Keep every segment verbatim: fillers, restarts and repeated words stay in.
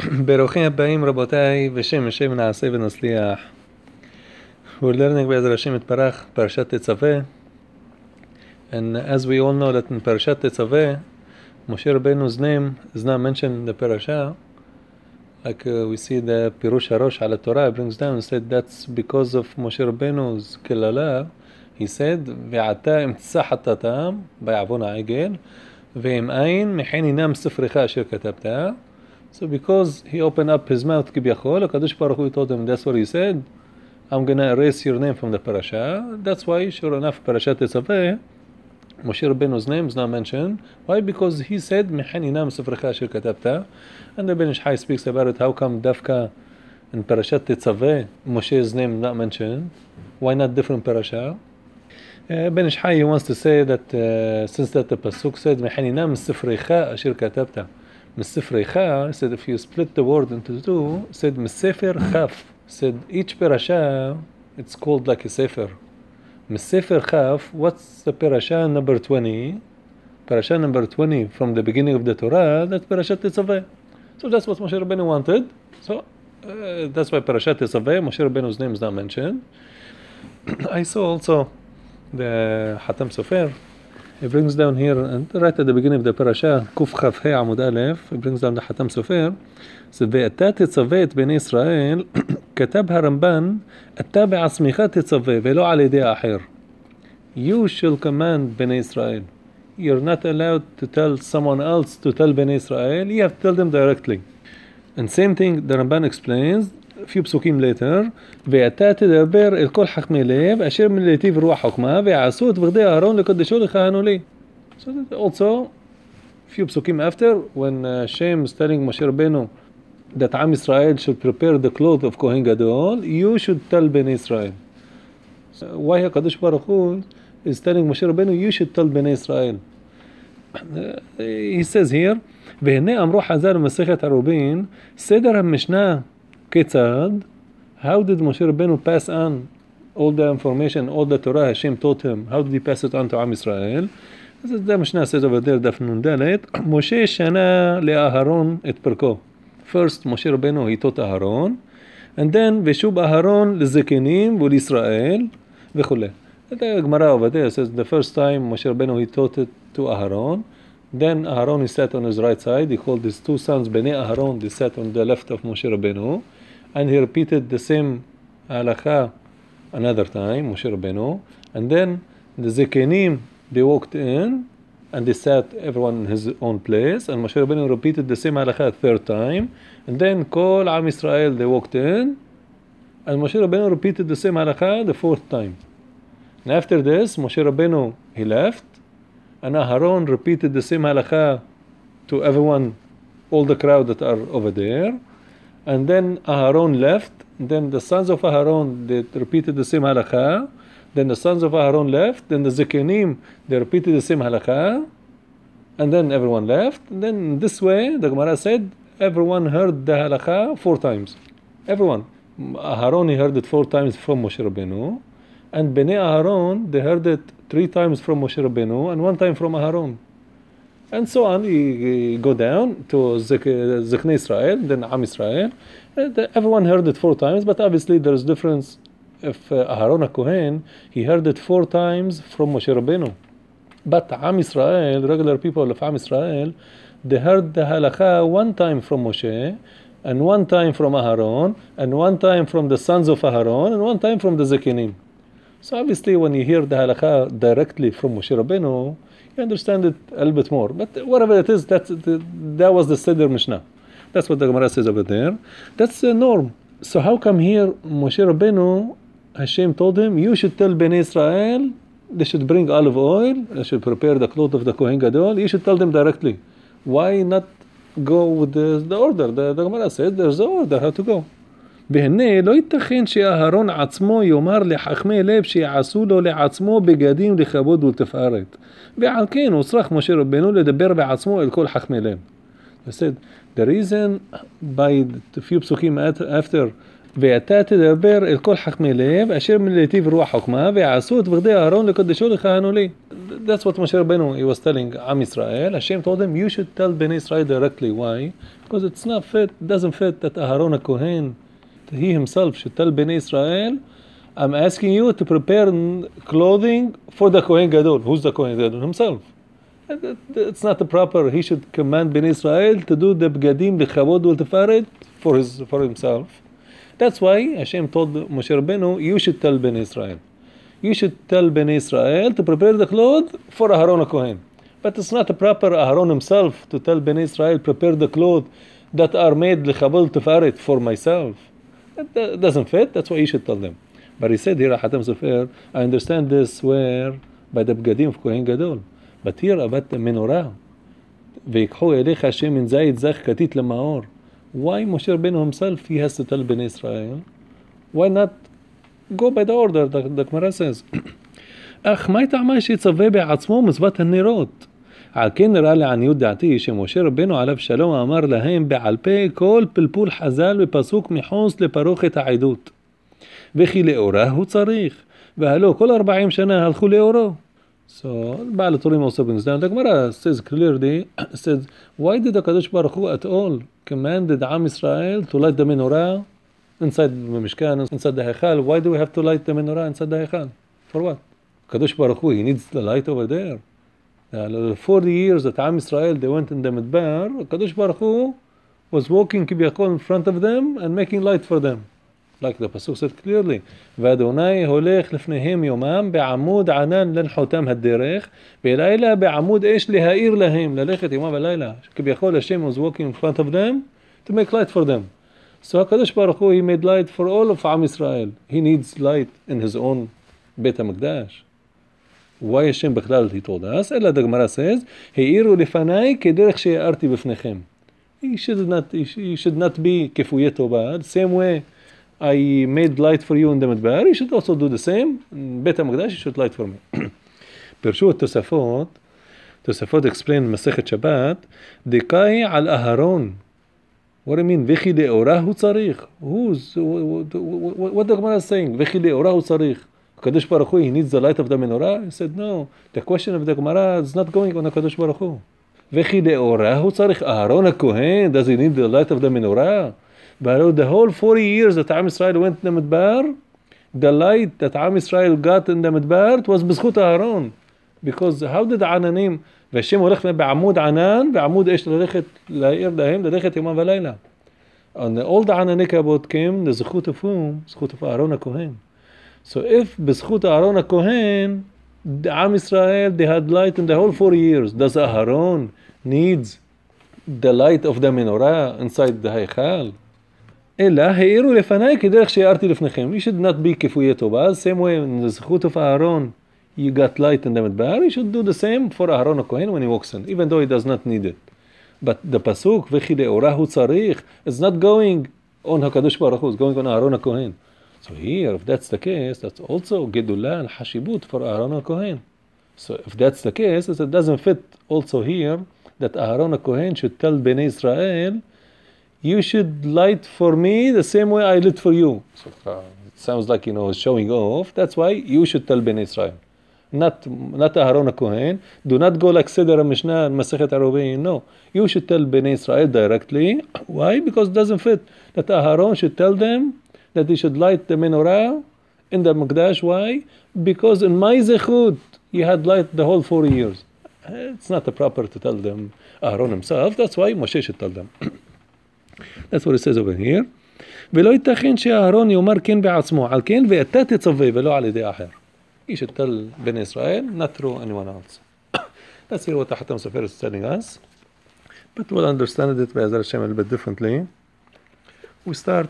ברוכים הבאים רבותיי, בשם השם נעשה ונצליח. We're learning בעזרת השם יתברך פרשת תצווה. And as we all know that in פרשת תצווה, Moshe Rabbeinu's name is not mentioned in the parasha. Like uh, we see the Pirush HaRosh על התורה, it brings down and said that's because of Moshe Rabbeinu's קללה. He said, ועתה אמצא חטאתם בעוון העגל, ועם עין מחן ינם ספרך אשר כתבת. So because he opened up his mouth כביכול, הקדוש ברוך הוא told him, that's what he said, I'm gonna erase your name from the parasha. That's why, sure enough, parashat תצווה, Moshe Rabbeinu's name is not mentioned. Why? Because he said, מחן ינם ספרך אשר כתבת. And the Ben Ish Chai speaks about it, how come דווקא in parashat תצווה, Moshe's name is not mentioned? Why not different parasha? Uh, Ben Ish Chai, he wants to say that uh, since that the pasuk said מחן ינם ספרך אשר כתבת, מספריך, said if you split the word into two, said מספר כף, said each parasha, it's called like a sefer. מספר כף, what's the parasha number twenty? Parasha number twenty from the beginning of the Torah, that's parashat תצווה. So that's what Moshe Rabbeinu wanted. So uh, that's why parashat תצווה, Moshe Rabbeinu's name is not mentioned. I saw also the Hatam Sofer. He brings down here, and right at the beginning of the parasha, Kuf Chaf He Amud Aleph, he brings down the Hatam Sofer. So, ואתה תצווה את בני ישראל, כתב הרמב"ן, אתה בעצמך תצווה, ולא על ידי האחר. You shall command בני ישראל. You're not allowed to tell someone else to tell בני ישראל, you have to tell them directly. And same thing, the Ramban explains, a few psukim later, ואתה תדבר אל כל חכמי לב, אשר מלטיב רוח חוכמה, ויעשו את בגדי אהרון לקדשו לכהנו לי. So that also, a few psukim after, when uh, Shem is telling Moshe Rabbeinu that Am Yisrael should prepare the cloth of Kohen Gadol, you should tell Bnei Israel. So why HaKadosh Baruch Hu is telling Moshe Rabbeinu, you should tell Bnei Israel. Uh, he says here, והנה אמרו חז"ל במסכת ערובין, סדר המשנה כיצד, how did Moshe Rabbeinu pass on all the information, all the Torah Hashem taught him, how did he pass it on to Am Yisrael? This is the Mishnah says over there, דף נ"ד, משה שנה לאהרון את פרקו. First, Moshe Rabbeinu, he taught Aharon, and then, ושוב אהרון לזקנים ולישראל, וכו'. The Gemara over there says, the first time Moshe Rabbeinu, he taught it to Aharon, then Aharon, he sat on his right side, he called his two sons, Bnei Aharon, they sat on the left of Moshe Rabbeinu, and he repeated the same halakha another time, Moshe Rabbeinu, and then the Zekenim, they walked in, and they sat everyone in his own place, and Moshe Rabbeinu repeated the same halakha a third time, and then Kol Am Yisrael, they walked in, and Moshe Rabbeinu repeated the same halakha the fourth time. And after this, Moshe Rabbeinu, he left, and Aharon repeated the same halakha to everyone, all the crowd that are over there. And then Aharon left. Then the sons of Aharon, they repeated the same halakha. Then the sons of Aharon left. Then the Zekenim, they repeated the same halakha. And then everyone left. And then this way, the Gemara said, everyone heard the halakha four times. Everyone. Aharon, he heard it four times from Moshe Rabbeinu. And Bnei Aharon, they heard it three times from Moshe Rabbeinu and one time from Aharon. And so on, you go down to Zeknei Israel, then Am Yisrael. Everyone heard it four times, but obviously there is difference. If uh, Aharon HaKohen, he heard it four times from Moshe Rabbeinu. But Am Yisrael, regular people of Am Yisrael, they heard the halakha one time from Moshe, and one time from Aharon, and one time from the sons of Aharon, and one time from the Zekenim. So obviously when you hear the halakha directly from Moshe Rabbeinu, you understand it a little bit more. But whatever it is, that's, that was the Seder Mishnah. That's what the Gemara says over there. That's the norm. So how come here Moshe Rabbeinu, Hashem told him, you should tell Bnei Israel, they should bring olive oil, they should prepare the cloth of the Kohen Gadol, you should tell them directly. Why not go with the, the order? The, the Gemara says there's an order how to go. והנה לא ייתכן שאהרון עצמו יאמר לחכמי לב שיעשו לו לעצמו בגדים לכבוד ולתפארת. ועל כן הוצרך משה רבנו לדבר בעצמו אל כל חכמי לב. I said, the reason by the few psukim after ואתה תדבר אל כל חכמי לב, אשר מלהיטיב רוח חוכמה, ויעשו את בגדי אהרון לקדשו לכהנו לי. That's what Moshe Rabbeinu, he was telling Am Israel. Hashem told them, you should tell Bnei Israel directly. Why? Because it's not fit, it doesn't fit that Aharon a Kohen, he himself should tell Bnei Israel, I'm asking you to prepare clothing for the Kohen Gadol. Who's the Kohen Gadol? Himself. It's not the proper, he should command Bnei Israel to do the bgadim, the chavod, the tefaret for his, for himself. That's why Hashem told Moshe Rabbeinu, you should tell Bnei Israel. You should tell Bnei Israel to prepare the clothes for Aharon a Kohen. But it's not a proper Aharon himself to tell Bnei Israel, prepare the clothes that are made lechabol tefaret for myself. That, that doesn't fit, that's why you should tell them. But he said here, Hatam Sofer, I understand this where by the bgadim of Kohen Gadol. But here about the menorah. ויקחו אליך השם מן זית זך כתית למאור. Why Moshe Rabbeinu himself, he has to tell Bnei Israel? Why not go by the order, the, the Gemara says? אך מה טעמה שיצווה בעצמו מצוות הנרות? על כן נראה לעניות דעתי שמשה רבנו עליו שלום אמר להם בעל פה כל פלפול חז"ל בפסוק מחוץ לפרוכת העדות. וכי לאורה הוא צריך, והלא כל ארבעים שנה הלכו לאורו. So, Baal Turim also brings down. The Gemara says clearly, says, why did the Kadosh Baruch Hu at all commanded Am Israel to light the menorah inside the Mishkan, inside the Heichal? Why do we have to light the menorah inside the Heichal? For what? Kadosh Baruch Hu, he needs the light over there. Uh, forty years that Am Israel, they went in the Midbar, Kadosh Baruch Hu was walking Kibiyakol in front of them and making light for them. Like the Pasuk said clearly, ואדוני הולך לפניהם יומם בעמוד ענן לנחותם הדרך, בלילה בעמוד אש להאיר להם, ללכת יומם ולילה. כביכול Hashem was walking in front of them to make light for them. So HaKadosh Baruch Hu, he made light for all of Am Israel. He needs light in his own Beit HaMikdash. Why Hashem בכלל, he told us, אלא the Gemara says, האירו לפניי כדרך שהארתי בפניכם. He should not, he should not be כפויי טובה, the same way I made light for you in the Midbar, you should also do the same. In Beit HaMikdash, you should light for me. פרשו התוספות, תוספות explain מסכת שבת, דקאי על אהרון. What do you mean? וכי לאורה הוא צריך. Who's, what, what, what the Gemara is saying? וכי לאורה הוא צריך. הקדוש ברוך הוא, he needs the light of the menorah? He said, no. The question of the Gemara is not going on הקדוש ברוך הוא. וכי לאורה הוא צריך. אהרון הכהן, does he need the light of the menorah? But the whole forty years that Am Israel went in the Midbar, the light that Am Israel got in the Midbar, it was בזכות Aharon. Because how did העננים, והשם הולך בעמוד ענן, בעמוד אש ללכת, להאיר להם, ללכת יומם ולילה. And all the ענני כבוד came, the זכות of whom? זכות of Aharon הכהן. So if בזכות Aharon הכהן, the Am Israel, they had light in the whole forty years. Does Aharon needs the light of the menorah inside the Heichal? אלא האירו לפניי כדרך שהארתי לפניכם. You should not be כפויי טובה. Same way in the זכות of Aharon, you got light in the Midbar, you should do the same for Aharon הכהן when he walks in, even though he does not need it. But the pasuk, וכי לאורה הוא צריך, is not going on HaKadosh Baruch Hu, it's going on Aharon הכהן. So here, if that's the case, that's also גדולה and חשיבות for Aharon הכהן. So if that's the case, it doesn't fit also here that Aharon הכהן should tell Bnei Israel, you should light for me the same way I lit for you. So uh, it sounds like, you know, showing off. That's why you should tell Bnei Israel. Not, not Aharon HaKohen. Do not go like Seder HaMishnah and Masechet Arubin. No. You should tell Bnei Israel directly. Why? Because it doesn't fit. That Aharon should tell them that they should light the menorah in the Mikdash. Why? Because in my Zechut, you had light the whole four years. It's not proper to tell them Aharon himself. That's why Moshe should tell them. That's what it says over here. ולא ייתכן שאהרון יאמר כן בעצמו, על כן ואתה תצווה ולא על ידי אחר. You should tell Bnei Israel, not through anyone else. That's here what Hatam Sofer is telling us. But we'll understand it by Ezra Hashem a little bit differently. We start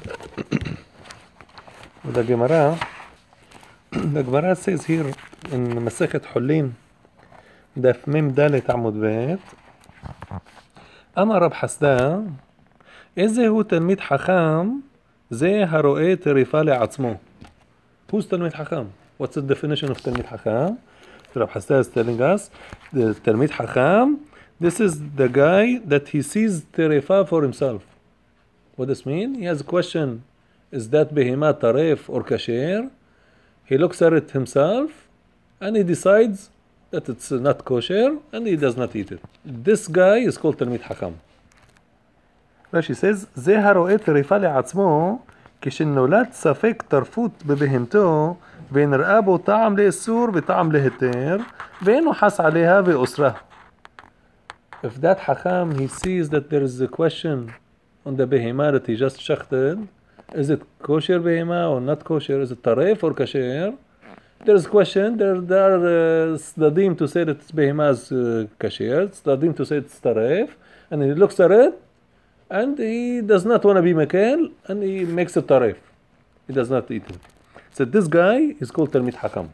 with the Gemara. The Gemara says here in Masechet Hulin, דף מ"ד עמוד ב', אמר רב חסדא, איזה הוא תלמיד חכם, זה הרואה טריפה לעצמו. Who's תלמיד חכם? What's the definition of תלמיד חכם? Rab Hasdai is telling us, the תלמיד חכם, this is the guy that he sees טריפה for himself. What does this mean? He has a question is that behema taref or kasher? He looks at it himself and he decides that it's not kosher and he does not eat it. This guy is called Talmid Hakam. Rashi says, זה הרואה טרפה לעצמו כשנולד ספק טרפות בבהמתו ונראה בו טעם לאסור וטעם להיתר ואינו חס עליה ואוסרה. If that Hakam, he sees that there is a question on the behema that he just shechted, is it kosher behema or not kosher? Is it taref or kasher? There's a question. There, there are uh, tzdadim to say that it's behema is uh, kasher, tzdadim to say it's taref, and he looks at it, and he does not want to be mekel, and he makes it taref. He does not eat it. So this guy is called Talmid Hakam.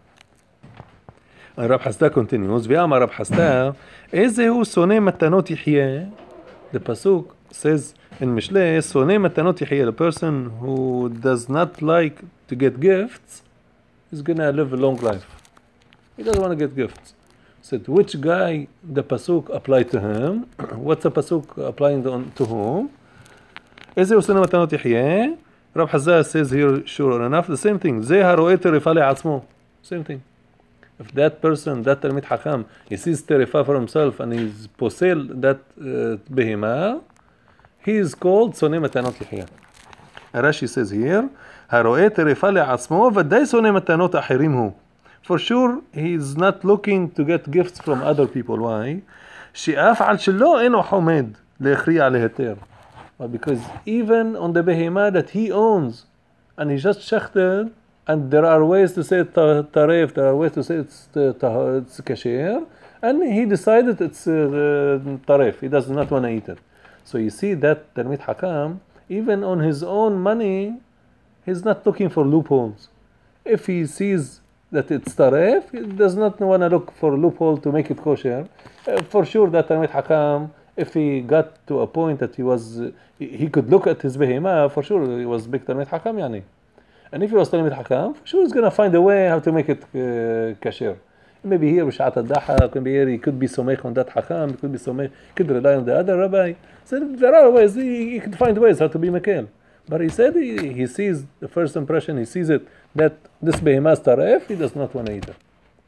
And Rab Hasda continues, ואמר רב חסדא, איזה הוא שונא מתנות יחיה? The pasuk says in Mishlei, שונא מתנות יחיה, the person who does not like to get gifts is going to live a long life. He doesn't want to get gifts. Said, which guy the pasuk applied to him? What's the pasuk applying to whom? איזה הוא שונא מתנות יחיה? Rab Hasda says here, sure enough, the same thing. זה הרואה טרפה לעצמו. Same thing. If that person, that Talmid Hakam, he sees terefa for himself and he's posel that uh, behema, he is called Sonei Matanot Yahya. Rashi says here, הרואה טרפה לעצמו ודאי שונא מתנות אחרים הוא. For sure, he is not looking to get gifts from other people. Why? שאף על שלא אינו חומד להכריע להיתר. Because even on the behema that he owns, and he just shechted, and there are ways to say it's taref, there are ways to say it's, it's kasher, and he decided it's uh, taref. He does not want to eat it. So you see that Talmid Hakam, even on his own money, he's not looking for loopholes. If he sees that it's taref, he does not want to look for a loophole to make it kosher. Uh, for sure that Talmid Hakam, if he got to a point that he was, uh, he could look at his behema, for sure he was big Talmid Hakam, yani. And if he was Talmid Hakam, for sure he's going to find a way how to make it uh, kasher. Maybe here, b'shat al-daha, maybe here he could be somech on that Hakam, he could be somech, could rely on the other rabbi. So there are ways, he, he could find ways how to be mekel. But he said he, he sees, the first impression, he sees it, that this behemah is taref, he does not want to eat it.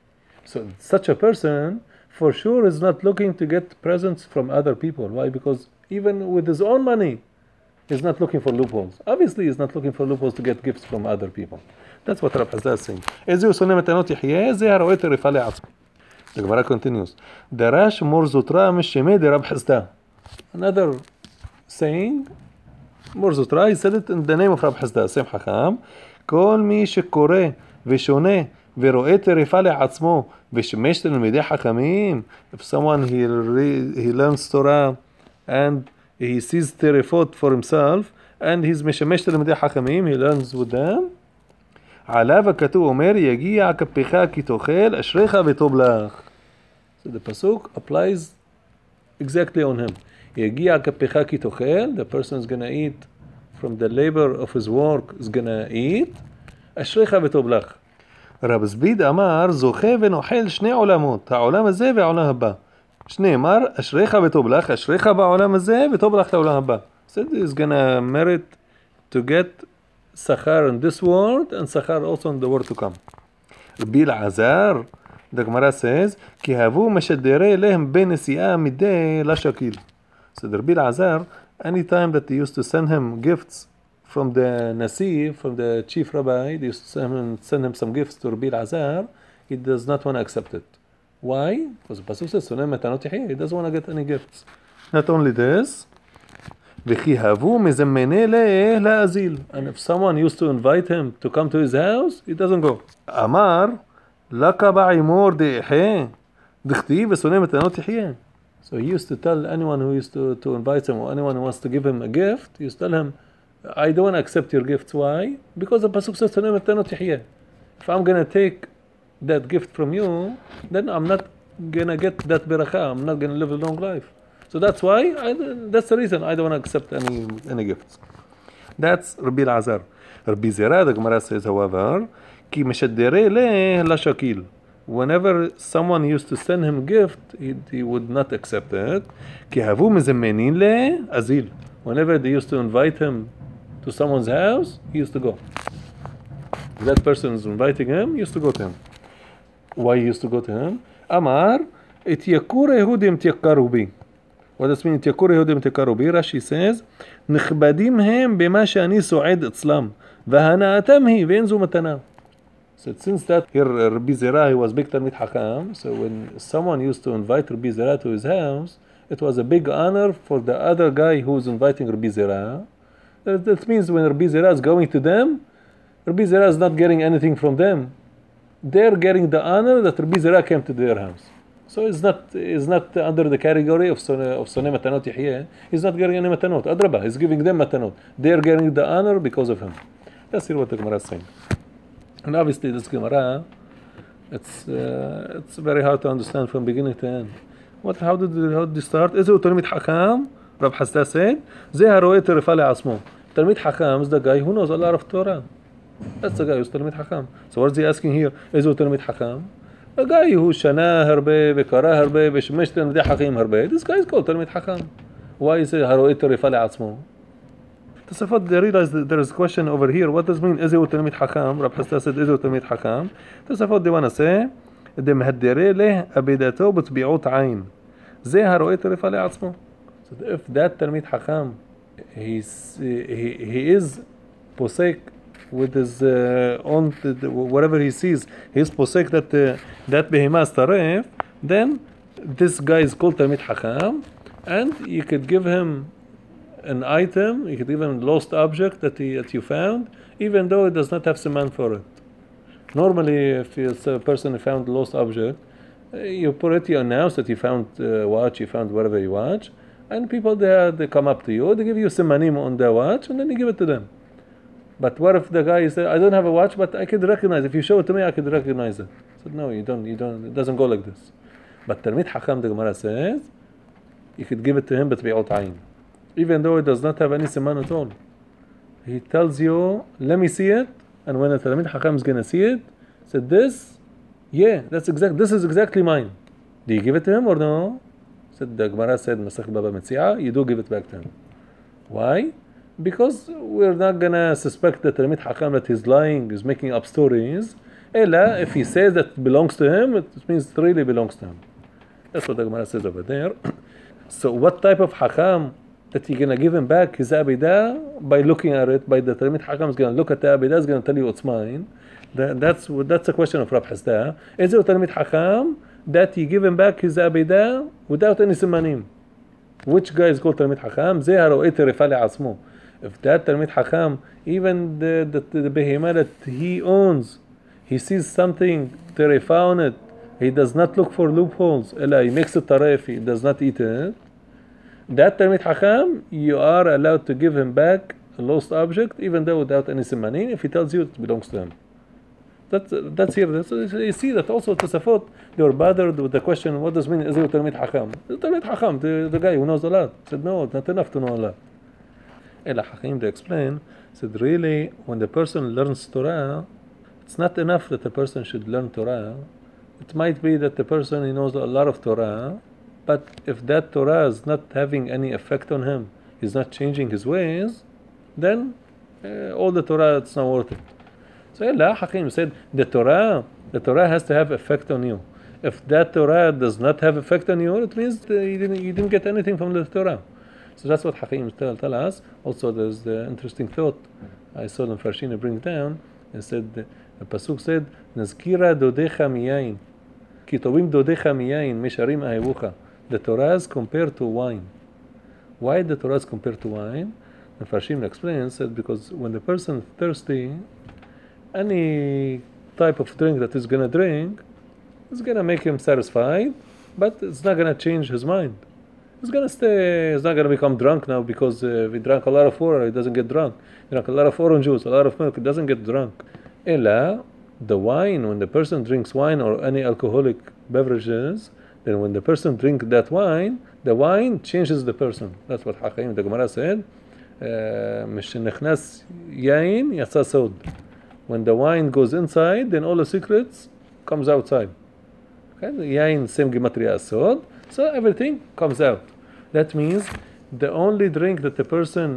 So such a person, for sure, is not looking to get presents from other people. Why? Because even with his own money, he's not looking for loopholes. Obviously, he's not looking for loopholes to get gifts from other people. That's what Rab Hasda is saying. איזה הוא שונא מתנות יחיה, זה הרואה טרפה לעצמו. The Gemara continues. דרש מור זוטרה משמי דרב חסדא. Another saying, מור זוטרה, he said it in the name of Rab Hasda, same חכם. כל מי שקורא ושונה ורואה טרפה לעצמו ושמש תלמידי חכמים, if someone he, he learns Torah and he sees terefot for himself and he's משמש תלמידי חכמים, he learns with them, עליו הכתוב אומר יגיע כפיך כי תאכל אשריך וטוב לך. So the pasuk applies exactly on him. יגיע כפיך כי תאכל, the person is going to eat from the labor of his work, is going to eat, אשריך וטוב לך. רב זביד אמר זוכה ונוחל שני עולמות, העולם הזה והעולם הבא. שנאמר אשריך וטוב לך, אשריך בעולם הזה וטוב לך לעולם הבא. So he's going to merit to get sachar in this world and sachar also in the world to come. רבי אלעזר, the Gemara says, כי הבו משדרי אליהם בנסיעה מדי לשקיל. So the Rabbi Elazar, anytime that they used to send him gifts from the Nasi, from the chief rabbi, they used to send him, send him some gifts to Rabbi Elazar, he does not want to accept it. Why? Because the pasuk says, he doesn't want to get any gifts. Not only this, וכי הבו מזמני לה להאזיל. And if someone used to invite him to come to his house, he doesn't go. אמר, לקה בעימור דאחה, דכתיב ושונא מתנות יחיה. So he used to tell anyone who used to, to invite him or anyone who wants to give him a gift, he used to tell him, I don't want to accept your gifts. Why? Because the pasuk says, שונא מתנות יחיה. If I'm going to take that gift from you, then I'm not going to get that beracha. I'm not going to live a long life. So that's why, I, that's the reason I don't want to accept any any gifts. That's Rabbi Elazar. Rabbi Zera, the Gemara says, however, ki meshadere le la shakil. Whenever someone used to send him a gift, he, he would not accept it. Ki havu mezemmenin le azil. Whenever they used to invite him to someone's house, he used to go. That person is inviting him, he used to go to him. Why he used to go to him? Amar, اتيكور يهودي تيكروا بي. What does it mean? اتيكور يهودي تيكروا بي. Rashi says, נכבדים הם במה שאני סועד אצלם, והנאתם היא ואין זו מתנה. So since that here Rabbi Zera, he was big Talmid Hakam, so when someone used to invite Rabbi Zera to his house, it was a big honor for the other guy who was inviting Rabbi Zera. That, that means when Rabbi Zera is going to them, Rabbi Zera is not getting anything from them. They're getting the honor that Rabbi Zera came to their house. So it's not it's not under the category of Sonei of Sonei Matanot Yehye. He's not getting any Matanot. Adrabah, he's giving them Matanot. They're getting the honor because of him. That's here what the Gemara is saying. And obviously this Gemara, it's uh, it's very hard to understand from beginning to end. What? How did how did it start? Is it Talmid Hakam? Rab Hasda said, "Ze haroe terefale asmo." Talmid Hakam is the guy who knows a lot of Torah. That's the guy who's Talmid Hakam. So what's he asking here? Is it Talmid Hakam? A guy who shana harbe, bekara harbe, beshmesh talmidei hakim harbe. This guy is called Talmid Hakam. Why is it haroe terefale asmo? Tosafot, they realize that there is a question over here. What does it mean? Is it Talmid Hakam? Rab Hasda said, "Is it Talmid Hakam?" Tosafot, they want to say, "De mehadere leh abidato b'tbi'ut ayin." Ze haroe terefale asmo. So if that Talmid Hakam, he's he he is posek with his uh, own whatever he sees, he's posek that uh, that behemah taref, then this guy is called Talmid Hakam, and you could give him an item, you could give him a lost object that he that you found, even though it does not have siman for it. Normally, if it's a person who found a lost object, you put it, you announce that you found a watch, you found whatever you watch, and people there, they come up to you, they give you simanim on their watch, and then you give it to them. But what if the guy says, "I don't have a watch, but I could recognize it. If you show it to me, I could recognize it." I said, "No, you don't. You don't. It doesn't go like this." But Talmid Hakam, the Gemara says, you could give it to him, but bi'ut ayin, even though it does not have any siman at all. He tells you, "Let me see it," and when the Talmid Hakam is going to see it, said, "This, yeah, that's exact. This is exactly mine. Do you give it to him or no?" Said the Gemara said, "Masach Baba Metziah, you do give it back to him." Why? Because we're not gonna suspect that Talmid Hakam that he's lying, is making up stories. Ella, if he says that it belongs to him, it means it really belongs to him. That's what the Gemara says over there. So what type of Hakam that you're gonna give him back his Abidah? By looking at it, by the Talmid Hakam is gonna look at the Abidah, is gonna tell you it's mine. That, that's that's a question of Rab Hasda. Is it Talmid Hakam that you give him back his Abidah without any simanim? Which guy is called Talmid Hakam? Ze haroe terefale asmo. If that Talmid Hakam, even the the, the behemah that he owns, he sees something terefa on it, he does not look for loopholes. Ella, he makes it taref, he does not eat it. That Talmid Hakam, you are allowed to give him back a lost object, even though without any simanim, if he tells you it belongs to him. That's that's here. That's, you see that also Tosafot, they were bothered with the question, what does it mean, is it Talmid Hakam? The Talmid Hakam, the, the guy who knows a lot, said no, it's not enough to know a lot. Ela Hakim, they explain, said really, when the person learns Torah, it's not enough that the person should learn Torah. It might be that the person, he knows a lot of Torah, but if that Torah is not having any effect on him, he's not changing his ways, then uh, all the Torah, it's not worth it. So Ela Hakim said, the Torah, the Torah has to have effect on you. If that Torah does not have effect on you, it means you didn't, you didn't get anything from the Torah. So that's what Hakim tell, tell us. Also, there's the interesting thought I saw them Farshina bring down. It said, the pasuk said, "Nazkira dodecha miyayin, ki tovim dodecha miyayin, mesharim ahevucha." The Torah is compared to wine. Why the Torah is compared to wine? The Farshim explains that because when the person is thirsty, any type of drink that he's gonna drink is gonna make him satisfied, but it's not gonna change his mind. He's gonna stay. He's not gonna become drunk now because uh, if he drank a lot of water, he doesn't get drunk. He drank a lot of orange juice, a lot of milk, he doesn't get drunk. Ella, the wine, when the person drinks wine or any alcoholic beverages, then when the person drinks that wine, the wine changes the person. That's what Hakim, the Gemara said. Mishenechnas yain yatsa sod. When the wine goes inside, then all the secrets comes outside. Okay, the yain same gematria as sod. So everything comes out. That means the only drink that the person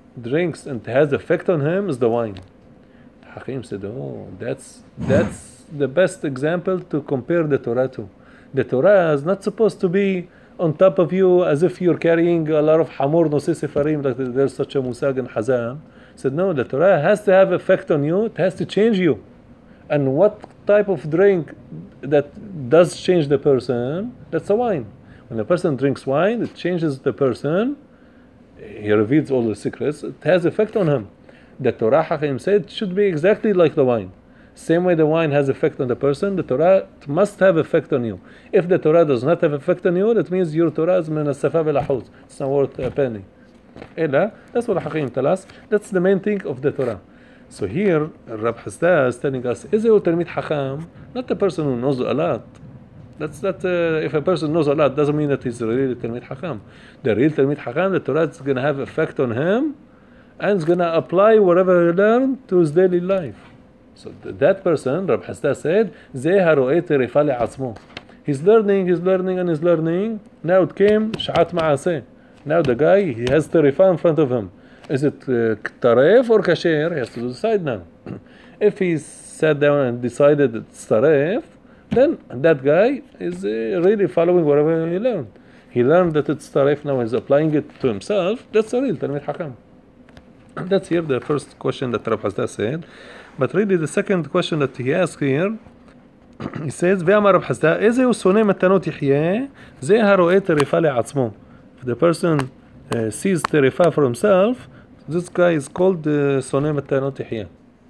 drinks and has effect on him is the wine. Hakim said, oh, that's that's the best example to compare the Torah to. The Torah is not supposed to be on top of you as if you're carrying a lot of hamur nosei sefarim, like there's such a musag in Hazan. Said, no, the Torah has to have effect on you. It has to change you. And what type of drink that does change the person? That's a wine. When a person drinks wine, it changes the person. He reveals all the secrets. It has effect on him. The Torah, Hakim said, should be exactly like the wine. Same way the wine has effect on the person, the Torah must have effect on you. If the Torah does not have effect on you, that means your Torah is min as-safa bil-ahuz. It's not worth a penny. Ella, that's what Hakim tell us. That's the main thing of the Torah. So here, Rab Hasda is telling us, is it Talmid Hakam? Not the person who knows a lot. That's not, uh, if a person knows a lot, doesn't mean that he's really Talmid Hakam. The real Talmid Hakam, the Torah is going to have effect on him, and it's going to apply whatever he learned to his daily life. So th- that person, Rab Hasda said, Zeh haro'eh terifa le'atzmo. He's learning, he's learning, and he's learning. Now it came Sha'at Ma'aseh. Now the guy, he has terifa in front of him. Is it uh, taref or kasher? He has to decide now. If he sat down and decided it's taref, then that guy is uh, really following whatever he learned. He learned that it's taref, now he's applying it to himself. That's a real Talmid Hakam. That's here the first question that Rab Hasda said. But really the second question that he asked here, he says, ואמר רב חסדא, איזה הוא שונא מתנות יחיה, זה הרואה טרפה לעצמו. If the person uh, sees טרפה for himself, this guy is called uh, שונא מתנות יחיה.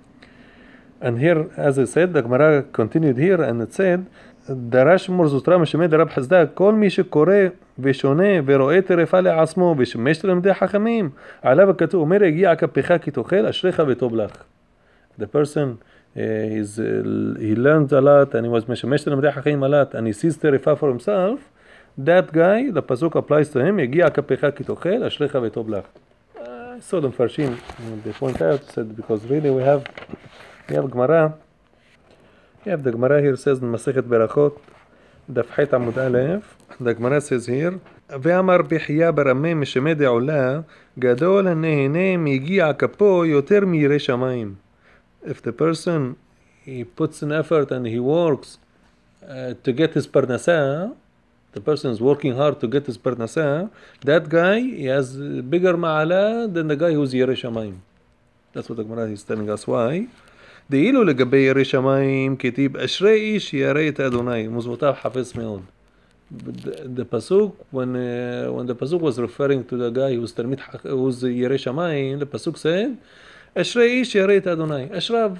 And here, as I said, the Gemara continued here and it said, דרש מור זוטרא משמד רב חסדא, כל מי שקורא ושונה ורואה טרפה לעצמו ושמש תלמידי חכמים, עליו הכתוב, אומר הגיע כפיך כי תאכל, אשריך וטוב לך. The person, uh, he's, uh, he learned a lot and he was משמש תלמידי חכמים a lot and he sees טרפה for himself, that guy, the pasuk applies to him, הגיע כפיך כי תאכל, אשריך וטוב לך. I saw them farshim, they point out, said, because really we have, we have Gemara, we have the Gemara here says in Masechet Berachot, דף ח' עמוד א', the Gemara says here, ואמר בחייה ברמה משמי דעולה, גדול הנהנה מיגיע כפו יותר מירא שמיים. If the person, he puts an effort and he works uh, to get his parnasa, the person is working hard to get his parnasa, that guy, he has bigger ma'ala than the guy who's ירא שמיים. That's what the Gemara is telling us. Why? דאילו לגבי ירא שמיים כתיב אשרי איש ירא את אדוני, מוזמותיו חפץ מאוד. The pasuk, when uh, when the pasuk was referring to the guy who's תלמיד, who's ירא שמיים, the pasuk said, אשרי איש ירא את אדוני. אשרב,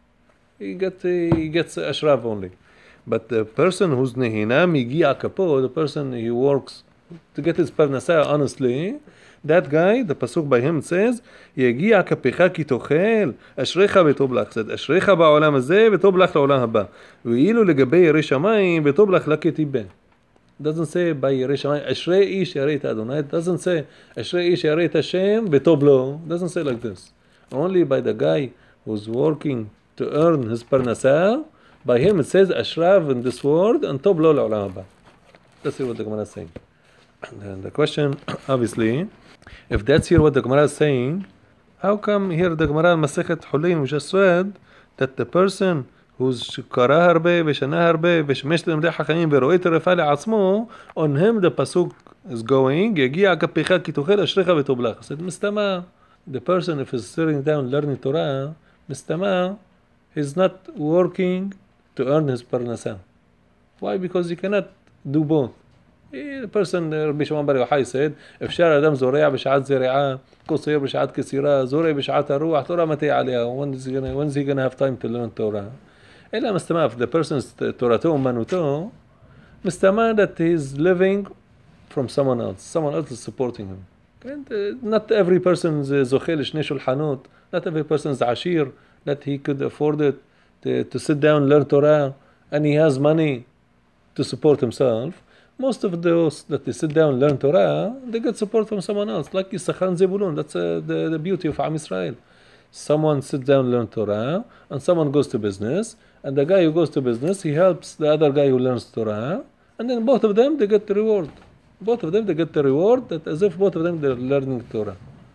he gets he gets אשרב only. But the person who's נהנה מיגיע כפו, the person he works to get his parnasa honestly, that guy, the pasuk by him says, יגיע כפיך כי תאכל, אשריך וטוב לך. said, אשריך בעולם הזה וטוב לך לעולם הבא. ואילו לגבי ירא שמיים וטוב לך לכתיבה. Doesn't say by ירא שמיים, אשרי איש ירא את אדוני. It doesn't say, אשרי איש ירא את השם וטוב לו. Doesn't say like this. Only by the guy who's working to earn his parnasa, by him it says ashrav in this word and טוב לו לעולם הבא. That's what the Gemara is saying. And then the question, obviously, if that's here what the Gemara is saying, how come here the Gemara in Masechet Hulin we just read that the person who's קרא הרבה ושנה הרבה ושמש תלמידי חכמים ורואה טרפה לעצמו, on him the pasuk is going, יגיע כפיך כי תאכל אשריך וטוב לך. said, מסתמה, the person if he's sitting down learning Torah, מסתמה, he's not working to earn his parnasa. Why? Because he cannot do both. The person, רבי שמעון בר יוחאי said, אפשר אדם זורע בשעת זריעה, קוצר בשעת קצירה, זורע בשעת הרוח, תורה מתי עליה. When is he gonna, when is he gonna have time to learn Torah? אלא מסתמה, if the person's תורתו אומנותו, מסתמה that he's living from someone else. Someone else is supporting him. And, uh, not every person is זוכה לשני שולחנות. Not every person is עשיר, that he could afford it to, to sit down, learn Torah, and he has money to support himself. Most of those that they sit down and learn Torah, they get support from someone else, like Yisachar and Zebulun. That's uh, the, the beauty of Am Yisrael. Someone sits down and learn Torah, and someone goes to business, and the guy who goes to business, he helps the other guy who learns Torah, and then both of them, they get the reward. Both of them, they get the reward that as if both of them, they're learning Torah.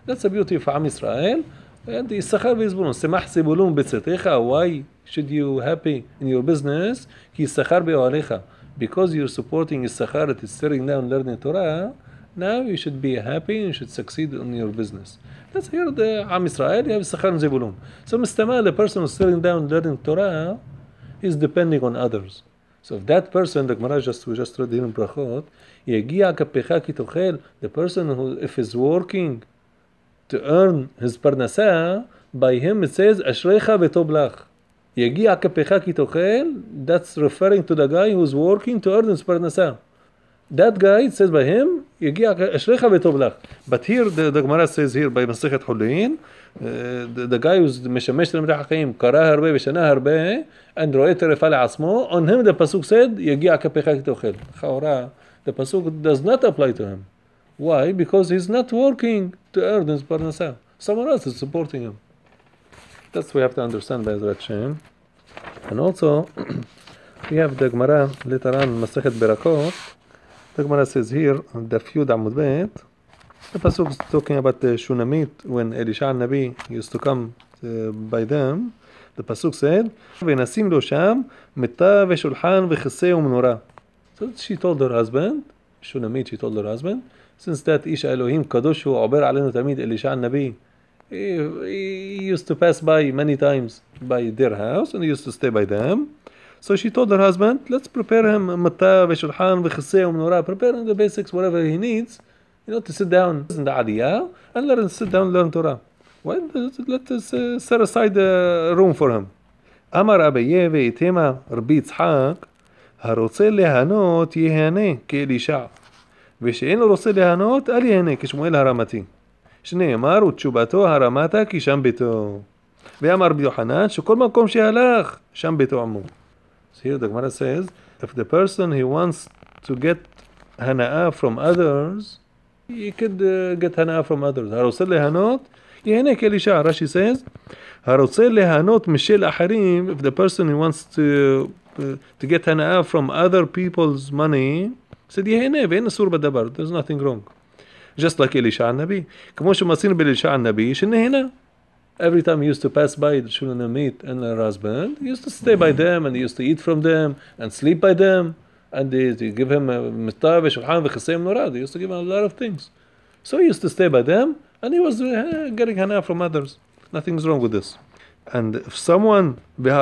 That's the beauty of עם ישראל. And יששכר ויסבולון. שמח זבולון בצאתך. Why should you happy in your business? כי יששכר באוהליך. Because you're supporting יששכר that is sitting down learning Torah, now you should be happy and you should succeed in your business. That's here the עם ישראל, you have יששכר and זבולון. So מסתמה, the person who's sitting down learning Torah is depending on others. So if that person, the Gemara just, we just read here in Brachot, יגיע כפיך כי תאכל, the person who, if he's working to earn his parnasa, by him it says, אשריך וטוב לך. יגיע כפיך כי תאכל, that's referring to the guy who's working to earn his parnasa. That guy, it says by him, יגיע אשריך וטוב לך. But here, the, the Gemara says here, by מסכת חולין, uh, the, the guy who's משמש תלמידי חכמים, קרא הרבה ושנה הרבה, and רואה טרפה לעצמו, on him the pasuk said, יגיע כפיך כי תאכל. לכאורה, the pasuk does not apply to him. Why? Because he's not working to earn his parnasa. Someone else is supporting him. That's what we have to understand by Ezrat Shem. And also, we have the Gemara later on, Masechet Berakot. The Gemara says here, the few Amud Bet, the pasuk is talking about the Shunamit, when Elisha Nabi used to come uh, by them. The pasuk said, "V'nasim lo sham mita v'shulchan v'chesei u'menorah." So she told her husband, Shunamit, she told her husband, since that Ish Elohim Kadosh hu ober alenu tamid Elisha Nabi, he, he used to pass by many times by their house and he used to stay by them. So she told her husband, let's prepare him mata v'shulchan v'chesei u'menorah, prepare him the basics, whatever he needs, you know, to sit down in the Aliyah and let him sit down and learn Torah. Well, let us uh, set aside the room for him. Amar Abaye ve'itema Rabbi Yitzchak, הרוצה ליהנות יהנה כאלישע, ושאין רוצה ליהנות אל יהנה כשמואל הרמתי. שנאמר ותשובתו הרמתה כי שם ביתו. ואמר רבי יוחנן שכל מקום שהלך שם ביתו עמו. So here the Gemara says, if the person he wants to get הנאה from others, he could uh, get הנאה from others. הרוצה ליהנות יהנה כאלישע. רש"י says, הרוצה ליהנות משל אחרים, if the person he wants to uh, to get hana'ah from other people's money, said יהנה ואין אסור בדבר, there's nothing wrong. Just like Elisha הנביא. כמו שמצינו באלישע הנביא, שנהנה. Every time he used to pass by the Shunamit and her husband, he used to stay by them and he used to eat from them and sleep by them. And they, they give him a mitah v'shulchan v'chesei u'menorah. They used to give him a lot of things. So he used to stay by them and he was uh, getting hana'ah from others. Nothing's wrong with this. And if someone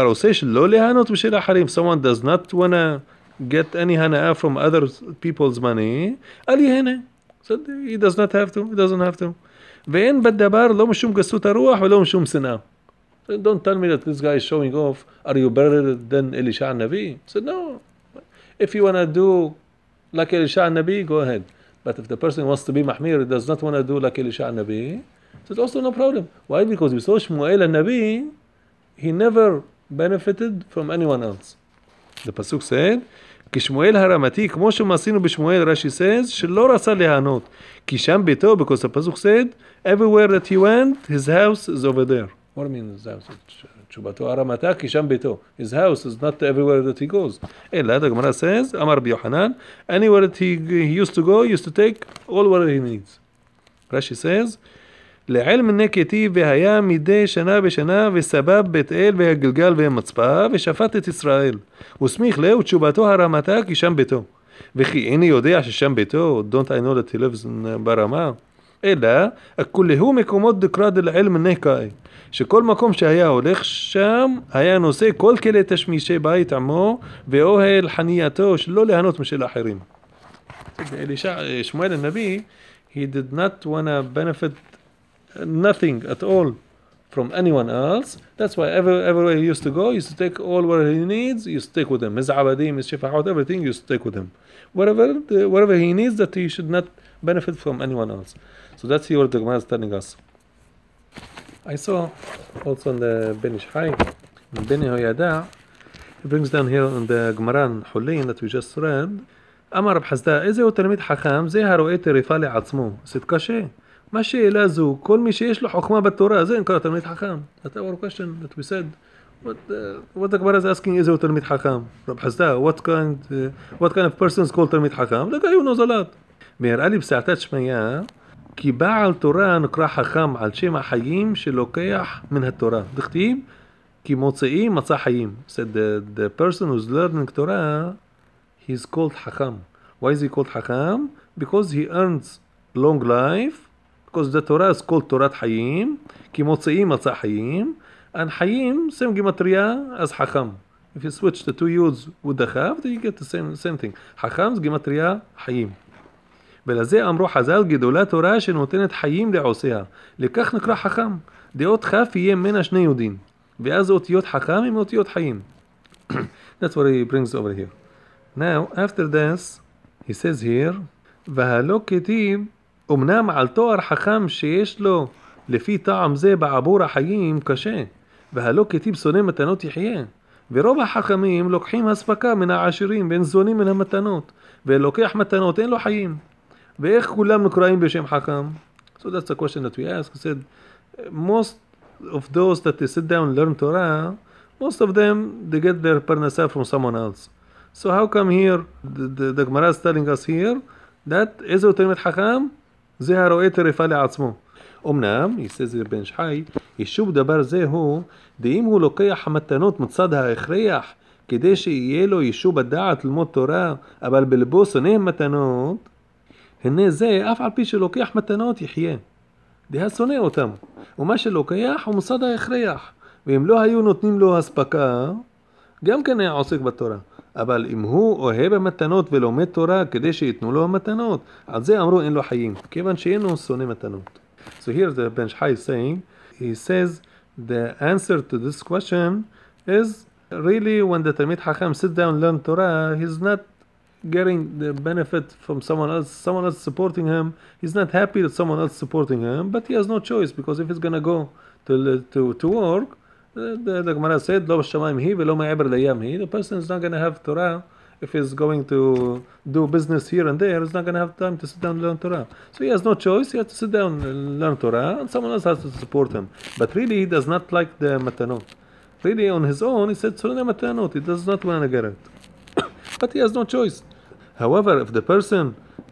if someone does not want to get any hana'ah from other people's money, so he does not have to, he doesn't have to. ואין בדבר לא משום גסות הרוח ולא משום שנאה. Don't tell me that this guy is showing off. Are you better than Elisha Nabi? So no. If you want to do like Elisha Nabi, go ahead. But if the person wants to be mahmir, does not want to do like Elisha Nabi, so it's also no problem. Why? Because we saw Shmuel Nabi, he never benefited from anyone else. The pasuk said, כשמואל הרמתי, כמו שמעשינו בשמואל, Rashi says, שלא רצה ליהנות, כי שם ביתו, because the pasuk said, everywhere that he went, his house is over there. What do you mean his house? תשובתו הרמתה, כי שם ביתו. His house is not everywhere that he goes. אלא, the Gemara says, אמר רבי יוחנן, anywhere that he, he used to go, he used to take all what he needs. Rashi says, לעלם נקטי והיה מדי שנה בשנה וסבב בית אל והגלגל והמצפה ושפט את ישראל וסמיך לה ותשובתו הרמתה כי שם ביתו וכי איני יודע ששם ביתו don't I know that he lives in ברמה אלא כולהו מקומות דקרא דלעלם נקאי שכל מקום שהיה הולך שם היה נושא כל כלי תשמישי בית עמו ואוהל חנייתו שלא ליהנות משל אחרים. שמואל הנביא, he did not want to benefit nothing at all from anyone else. That's why ever, everywhere he used to go, he used to take all what he needs, he used to take with him. His abadim, his shifahot, everything, he used to take with him. Whatever, the, whatever he needs, that he should not benefit from anyone else. So that's what the Gemara is telling us. I saw also in the Ben Ish Chai, in Ben Hoyada, he brings down here in the Gemara in Hulin that we just read, אמר רב חסדא, איזה הוא תלמיד חכם, זה הרואה טרפה לעצמו. זה קשה. מה שאלה זו, כל מי שיש לו חוכמה בתורה, זה נקרא תלמיד חכם. That's our question that we said. What, uh, what the Gemara is asking is, תלמיד חכם. רב חסדא, what kind, uh, what kind of person is called תלמיד חכם? The guy who knows a lot. והראה לי בסעתת שמיה, כי בעל תורה נקרא חכם על שם החיים שלוקח מן התורה. דכתיב, כי מוצאי מצא חיים. said the, the person who's learning Torah, he's called חכם. Why is he called חכם? Because he earns long life, because the Torah is called תורת חיים, כי מוצאי מצא חיים, and חיים, same gematria as חכם. If you switch the two yuds with the chaf, then you get the same, same thing. חכם זה gematria חיים. ולזה אמרו חז"ל גדולה תורה שנותנת חיים לעושיה. לכך נקרא חכם. דעות כף יהיה ממנה שני יודין. ואז אותיות חכם עם אותיות חיים. That's what he brings over here. Now, after this, he says here, והלא כתיב, אמנם על תואר חכם שיש לו לפי טעם זה בעבור החיים קשה. והלא כתיב שונא מתנות יחיה. ורוב החכמים לוקחים הספקה מן העשירים ואין זונים מן המתנות. ולוקח מתנות אין לו חיים. ואיך כולם נקראים בשם חכם? So that's the question that we asked. He said, most of those that they sit down and learn Torah, most of them, they get their parnasah from someone else. So how come here, the, the, the Gemara is telling us here, that איזהו תלמיד חכם? זה הרואה טרפה לעצמו. אמנם, he says בן שחי, יישוב דבר זה הוא, דאם הוא לוקח המתנות מצד ההכרח, כדי שיהיה לו יישוב הדעת ללמוד תורה, אבל בלבו שונא מתנות, הנה זה, אף על פי שלוקח מתנות יחיה. דה שונא אותם. ומה שלוקח הוא מצד ההכרח. ואם לא היו נותנים לו הספקה, גם כן היה עוסק בתורה. אבל אם הוא אוהב המתנות ולומד תורה כדי שיתנו לו המתנות, על זה אמרו אין לו חיים. כיוון שאינו שונא מתנות. So here the Ben Shai is saying, he says the answer to this question is really when the Talmid Chacham sits down and learn Torah, he's not getting the benefit from someone else, someone else supporting him. He's not happy that someone else is supporting him, but he has no choice because if he's going to go to to to work, the, the Gemara said, "Lo b'shamayim hi v'lo ma'aber layam hi." The person is not going to have Torah if he's going to do business here and there. He's not going to have time to sit down and learn Torah. So he has no choice. He has to sit down and learn Torah, and someone else has to support him. But really, he does not like the matanot. Really, on his own, he said, "Tzornei matanot." He does not want to get it, but he has no choice. However, if the person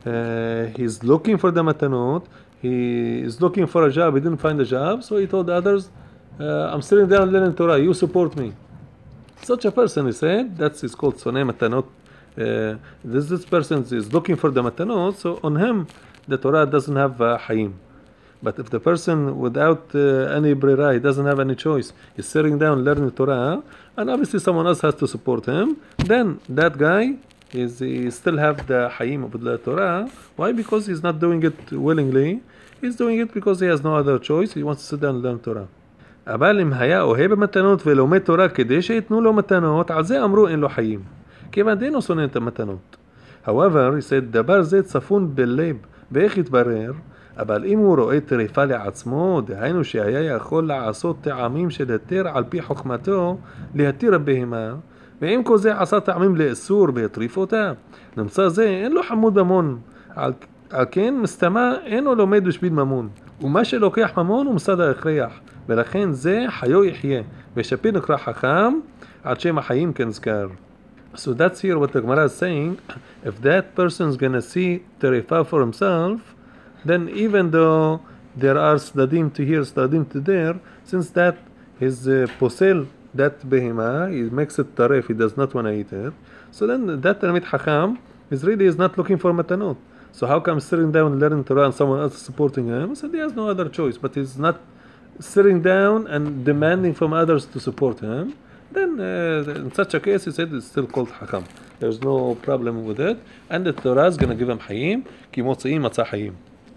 uh, he's looking for the matanot, he is looking for a job, he didn't find a job, so he told the others, uh, I'm sitting down learning Torah, you support me. Such a person, he said, that's is called sonei matanot. Uh, this this person is looking for the matanot, so on him the Torah doesn't have uh, hayim. But if the person without uh, any brera, he doesn't have any choice, he's sitting down learning Torah, and obviously someone else has to support him, then that guy is he still have the hayim of the Torah. Why? Because he's not doing it willingly. He's doing it because he has no other choice. He wants to sit down and learn Torah. אבל אם היה אוהב המתנות ולומד תורה כדי שיתנו לו מתנות, על זה אמרו אין לו חיים. כיוון דאינו שונא את המתנות. However, he said, דבר זה צפון בלב, ואיך יתברר? אבל אם הוא רואה טריפה לעצמו, דהיינו שהיה יכול לעשות טעמים של היתר על פי חוכמתו, להתיר הבהמה, ואם כל זה עשה טעמים לאסור והטריף אותה, נמצא זה אין לו חמוד ממון, על, על כן מסתמה אינו לומד בשביל ממון, ומה שלוקח ממון הוא מסד ההכרח, ולכן זה חיו יחיה, ושפיר נקרא חכם, עד שם החיים כנזכר. So that's here what the Gemara is saying, if that person is going to see טריפה for himself, then even though there are sladim to here, sladim to there, since that is uh, posel, that behema, he makes it taref, he does not want to eat it. So then that Talmid Chacham is really is not looking for matanot. So how come sitting down and learning Torah and someone else is supporting him? So he has no other choice, but he's not sitting down and demanding from others to support him. Then uh, in such a case, he said it's still called Chacham. There's no problem with it. And the Torah is going to give him Hayim, ki motzi'im matzah Hayim.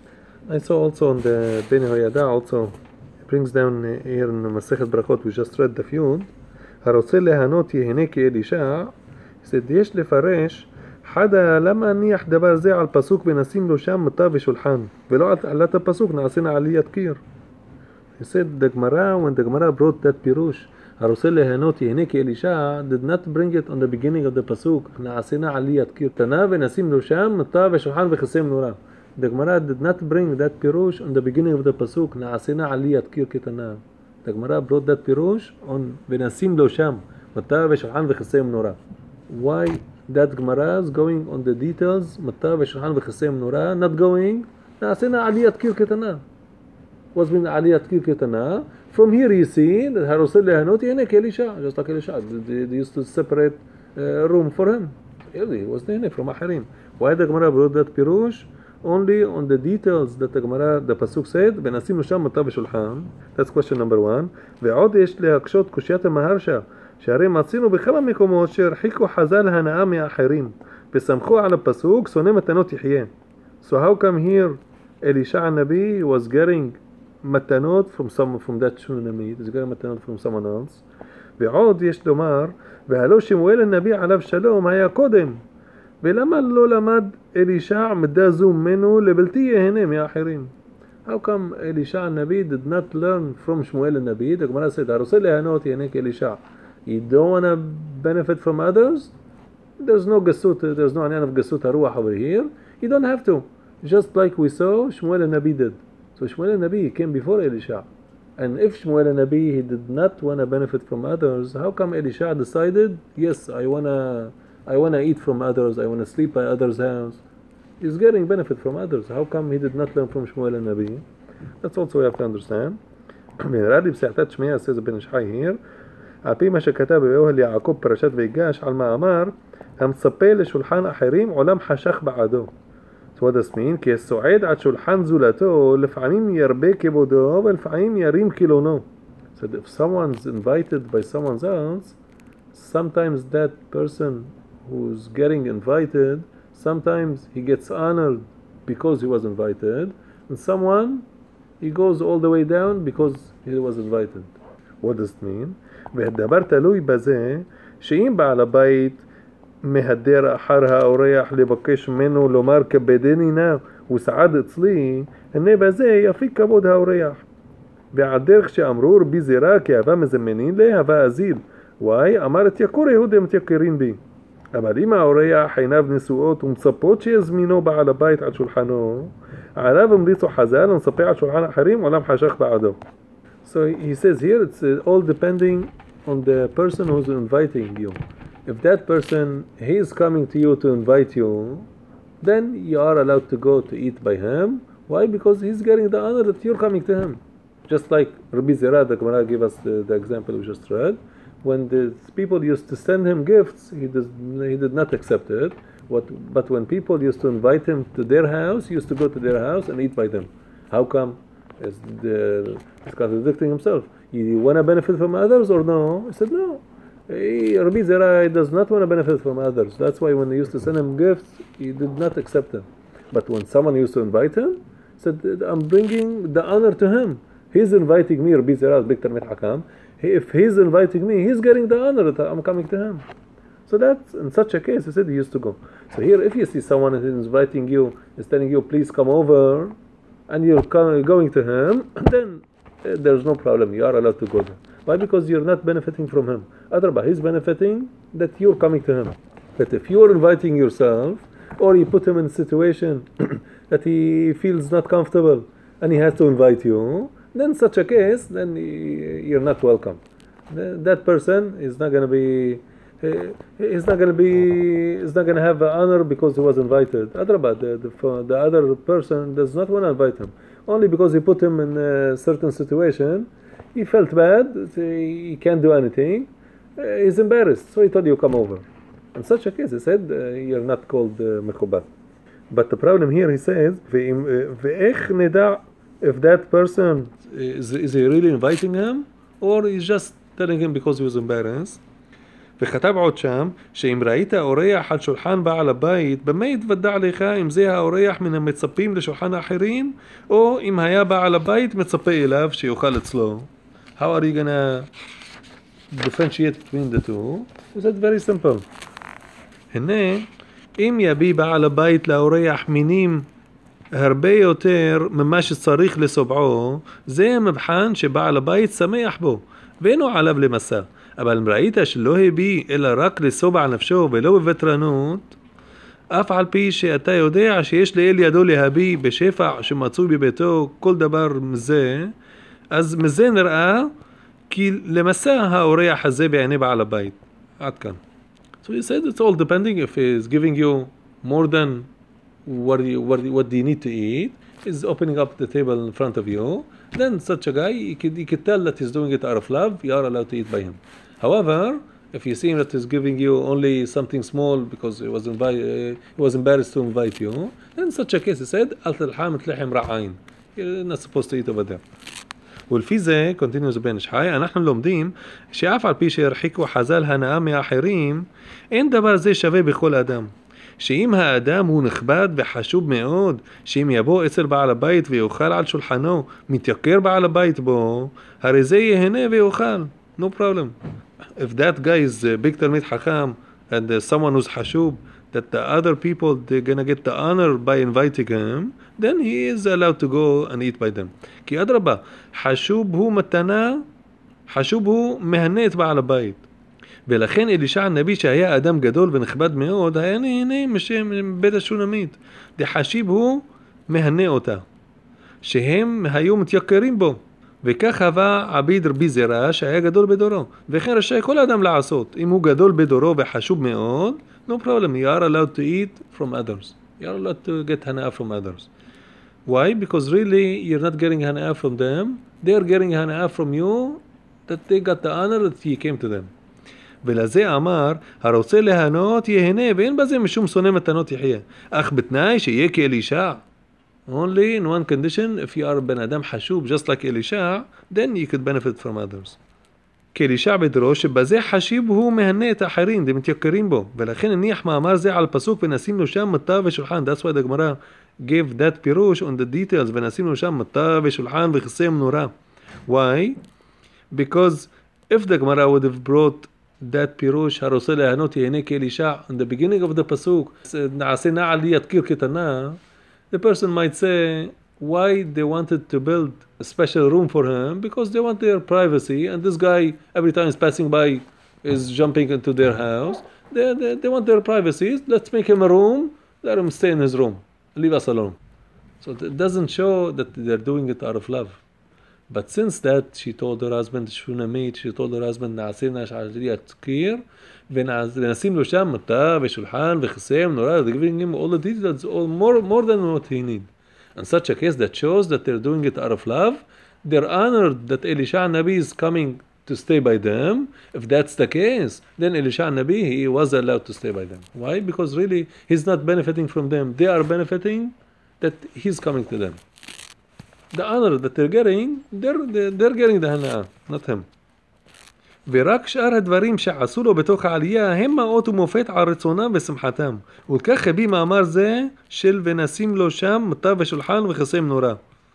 I saw also on the Ben Hoyada also, brings down here in Masechet Brachot, we just read the feud, הרוצה להנות יהנה כאלישע, said, יש לפרש, חדה למה הניח דבר זה על פסוק ונשים לו שם מטה ושולחן, ולא על עלת הפסוק נעשינה עליית קיר. He said, the Gemara, when the Gemara brought that pirush, הרוצה להנות יהנה כאלישע, did not bring it on the beginning of the pasuk, נעשינה עליית קיר, תנה ונשים לו שם מטה ושולחן וכסם נורה. The Gemara did not bring that pirush on the beginning of the pasuk. Na'asina aliyat kir ketana. The Gemara brought that pirush on v'nasim lo sham mata v'shulchan v'chasei menorah. Why that Gemara is going on the details mata v'shulchan v'chasei menorah, not going נעשינה עליית קיר קטנה. What's mean עליית קיר קטנה? From here you see that הרוצה ליהנות יהנה כאלישע. Just like אלישע. They used to separate uh, room for him. Really, he was נהנה from אחרים. Why the Gemara brought that פירוש? Only on the details that the Gemara, the Pasuk said, ונשים לשם מטה ושולחן. That's question number one. ועוד יש להקשות קושיית המהרשה, שהרי מצינו בכמה מקומות שהרחיקו חז"ל הנאה מאחרים, וסמכו על הפסוק, שונא מתנות יחיה. So how come here Elisha Nabi was getting מתנות from some from that Shunamid, he's getting מתנות from someone else. ועוד יש לומר, והלא שמואל הנביא עליו שלום היה קודם, ולמה לא למד אלישע מידה זו ממנו לבלתי יהנה מאחרים? How come Elisha Nabi did not learn from Shmuel Nabi? The Gemara said, הרוצה ליהנות יהנה כאלישע. You don't want to benefit from others? There's no gasut, there's no anyan of gasut haruach over here. You don't have to. Just like we saw Shmuel Nabi did. So Shmuel Nabi came before Elisha. And if Shmuel Nabi he did not want to benefit from others, how come Elisha decided, yes, I want to I want to eat from others, I want to sleep by others' house. He's getting benefit from others. How come he did not learn from Shmuel Nabi? That's also we have to understand. Radi b'se'atat Shmiya says Ben Ishai here, על פי מה שכתב באוהל יעקב פרשת ויגש על מה אמר, המצפה לשולחן אחרים עולם חשך בעדו. So what does mean? כי הסועד עד שולחן זולתו לפעמים ירבה כבודו ולפעמים ירים קלונו. So if someone's invited by someone else, sometimes that person who's getting invited, sometimes he gets honored because he was invited, and someone he goes all the way down because he was invited. What does it mean? והדבר תלוי בזה שאם בעל הבית מהדר אחר האורח לבקש ממנו לומר כבדני נא וסעד אצלי, הנה בזה יפיק כבוד האורח. ועל דרך שאמרו רבי זירא כי הווה מזמנין להווה אזיל, וואי אמר את יקור יהודים מתייקרין בי. אבל אם האורח עיניו נשואות ומצפות שיזמינו בעל הבית על שולחנו, עליו המליצו חז"ל ומצפה על שולחן אחרים עולם חשך בעדו. So he says here it's all depending on the person who's inviting you. If that person, he is coming to you to invite you, then you are allowed to go to eat by him. Why? Because he's getting the honor that you're coming to him. Just like Rabbi Zera, the Gemara gave us the, the example we just read. When the people used to send him gifts, he did, he did not accept it. What, but when people used to invite him to their house, he used to go to their house and eat by them. How come? Is the, he's contradicting himself. You want to benefit from others or no? He said no. He, Rabbi Zera does not want to benefit from others. That's why when they used to send him gifts, he did not accept them. But when someone used to invite him, he said, I'm bringing the honor to him. He's inviting me, Rabbi Zera, big Talmid Hakam. If he's inviting me, he's getting the honor that I'm coming to him. So that's, in such a case, he said he used to go. So here, if you see someone who is inviting you, is telling you, please come over, and you're going to him, then uh, there's no problem. You are allowed to go there. Why? Because you're not benefiting from him. Otherwise, he's benefiting that you're coming to him. But if you're inviting yourself, or you put him in a situation that he feels not comfortable, and he has to invite you, then in such a case, then you're not welcome. That person is not going to be, he's not going to be, he's not going to have honor because he was invited. Otherwise, the, the, the other person does not want to invite him. Only because he put him in a certain situation, he felt bad, he can't do anything, he's embarrassed, so he told you come over. In such a case, he said, uh, you're not called mekubal. But the problem here, he says, ve'ech neda, if that person is, is he really inviting him, or he's just telling him because he was embarrassed. וכתב עוד שם, שאם ראית אורח על שולחן בעל הבית, במה יתוודע לך אם זה האורח מן המצפים לשולחן האחרים, או אם היה בעל הבית מצפה אליו שיוכל אצלו. How are you gonna differentiate between the two? Is that very simple. הנה, אם יביא בעל הבית לאורח מינים הרבה יותר ממה שצריך לסובעו, זה מבחן שבעל הבית שמח בו, ואינו עליו למסע. אבל אם ראית שלא הביא אלא רק לסובע נפשו ולא בוותרנות, אף על פי שאתה יודע שיש לאל ידו להביא בשפע שמצוי בביתו כל דבר מזה, אז מזה נראה כי למסע האורח הזה בעיני בעל הבית. עד כאן. So he said it's all depending if he's giving you more than what, you, what, what do you need to eat. is opening up the table in front of you, then such a guy, you could, you could tell that he's doing it out of love, you are allowed to eat by him. However, if you see him that he's giving you only something small because he was, invi- uh, he was embarrassed to invite you, then in such a case he said, you're not supposed to eat over there. ולפי זה, continues בן שחי, אנחנו לומדים שאף על פי שירחיקו חז"ל הנאה מאחרים, אין דבר זה שווה בכל אדם. שאם האדם הוא נכבד וחשוב מאוד, שאם יבוא אצל בעל הבית ויאכל על שולחנו, מתייקר בעל הבית בו, הרי זה יהנה ויאכל. No problem. If that guy is a big תלמיד חכם, and uh, someone who's חשוב, that the other people, they're gonna get the honor by inviting him, then he is allowed to go and eat by them. כי אדרבה, חשוב הוא מתנה, חשוב הוא מהנה את בעל הבית. ולכן אלישע הנביא שהיה אדם גדול ונכבד מאוד, היה נהנה משם בית השונמית. דחשיב הוא מהנה אותה. שהם היו מתייקרים בו. וכך הווה עביד רבי זרע שהיה גדול בדורו. וכן רשאי כל אדם לעשות. אם הוא גדול בדורו וחשוב מאוד, no problem, you are allowed to eat from others. You are allowed to get hana'ah from others. Why? Because really you're not getting hana'ah from them. They are getting hana'ah from you, that they got the honor that you came to them. ולזה אמר, הרוצה להנות יהנה, ואין בזה משום שונא מתנות יחיה. אך בתנאי שיהיה כאלישע. Only in one condition, if you are בן אדם חשוב, just like אלישע, then you could benefit from others. כאלישע בדרו, שבזה חשיב הוא מהנה את האחרים, די מתייקרים בו. ולכן הניח מאמר זה על פסוק, ונשים לו שם מטה ושולחן. That's why the Gemara gave that פירוש on the details, ונשים לו שם מטה ושולחן וכיסא מנורה. Why? Because if the Gemara would have brought that פירוש, הרוצה להנות יהנה כאלישע, in the beginning of the פסוק, נעשה נעל לי יתקיר קטנה, the person might say, why they wanted to build a special room for him? Because they want their privacy, and this guy, every time he's passing by, is jumping into their house. They, they, they want their privacy. Let's make him a room, let him stay in his room, leave us alone. So it doesn't show that they're doing it out of love. But since that, she told her husband, Shunamit, she told her husband, נעשינה שעלי התקיר, ונשים לו שם מטה ושולחן וכיסא מנורה, they're giving him all the details, all more, more than what he needs. In such a case, that shows that they're doing it out of love. They're honored that Elisha Nabi is coming to stay by them. If that's the case, then Elisha Nabi, he was allowed to stay by them. Why? Because really, he's not benefiting from them. They are benefiting that he's coming to them. The honor that they're getting, they're, they're, they're getting the hana'ah, not him. ורק שאר הדברים שעשו לו בתוך העלייה הם מעות ומופת על רצונם ושמחתם. ולכך הביא מאמר זה של ונשים לו שם מטה ושולחן וכיסא מנורה.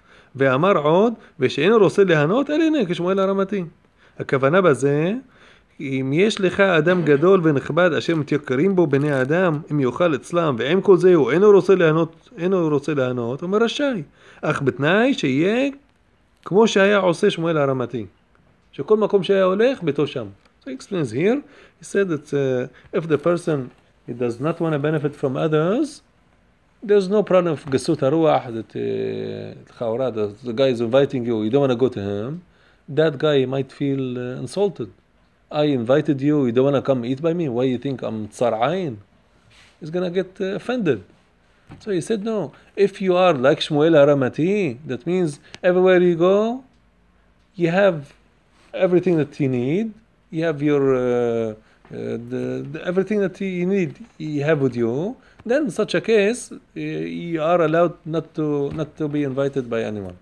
ואמר עוד, ושאינו רוצה להנות, אלה הנה כשמואל הרמתי. הכוונה בזה, אם יש לך אדם גדול ונכבד אשר מתייקרים בו בני אדם, אם יאכל אצלם, ועם כל זה הוא אינו רוצה להנות, אינו רוצה להנות, אומר רשאי. אך בתנאי שיהיה כמו שהיה עושה שמואל הרמתי. שכל מקום שהיה הולך, ביתו שם. So he explains here, he said that uh, if the person he does not want to benefit from others, there's no problem of גסות הרוח, that לכאורה, uh, the, the guy is inviting you, you don't want to go to him, that guy might feel uh, insulted. I invited you, you don't want to come eat by me, why you think I'm tsar ayn? He's going to get uh, offended. So he said, no, if you are like Shmuel Haramati, that means everywhere you go, you have everything that you need, you have your uh, uh, the, the, everything that you need you have with you, then in such a case uh, you are allowed not to not to be invited by anyone.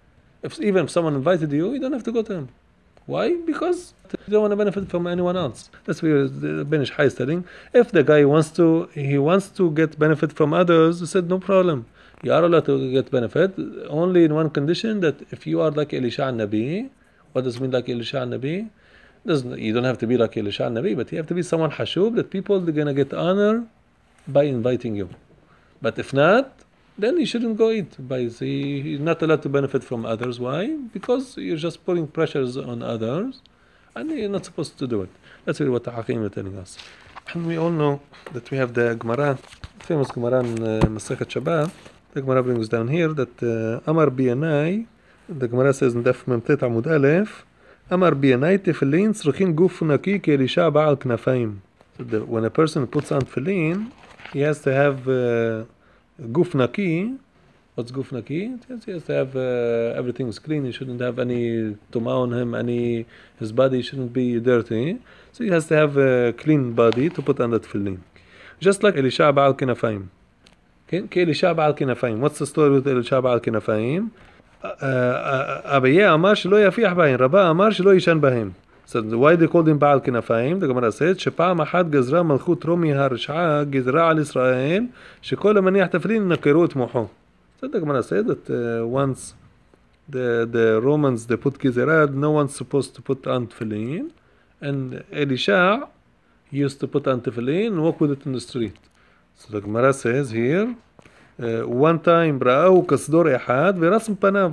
If even if someone invited you, you don't have to go to him. Why? Because you don't want to benefit from anyone else. That's what the Ben Ish Chai is telling. If the guy wants to he wants to get benefit from others, he said no problem. You are allowed to get benefit only in one condition, that if you are like Elisha Nabi. What does it mean like Elisha Nabi? Doesn't, you don't have to be like Elisha Nabi, but you have to be someone hashub, that people are going to get honor by inviting you. But if not, then you shouldn't go eat. By you're not allowed to benefit from others. Why? Because you're just putting pressures on others, and you're not supposed to do it. That's really what the Hakim is telling us. And we all know that we have the Gemara, famous Gemara in uh, Masechet Shabbat. The Gemara brings down here that uh, Amar Biyanai, the Gemara says in Daf Memtet Amud Aleph, Amar Biyanai tefillin tzruchin guf naki ke'elisha ba'al knafayim. So the, when a person puts on tefillin, he has to have uh, guf naki, What's guf naki? Yes, he has to have uh, everything is clean. He shouldn't have any tuma on him. Any his body shouldn't be dirty. So he has to have a clean body to put on the tefillin. Just like Elisha Ba'al Kinafayim. Okay, Elisha Ba'al Kinafayim. What's the story with Elisha Ba'al Kinafayim? Abaye Amar shelo yafih b'hem. Rabba Amar shelo yishan b'hem. So why they called him Ba'al Kinafayim? The Gemara says, שפעם אחת גזרה מלכות רומי הרשעה גזרה על ישראל שכל המניח תפילין נקרו את מוחו. So the Gemara said that uh, once the the Romans they put Gezerah, no one's supposed to put on tefillin, and Elisha used to put on tefillin and walk with it in the street. So the Gemara says here, uh, one time رآه كصدور أحد ورسم פניו.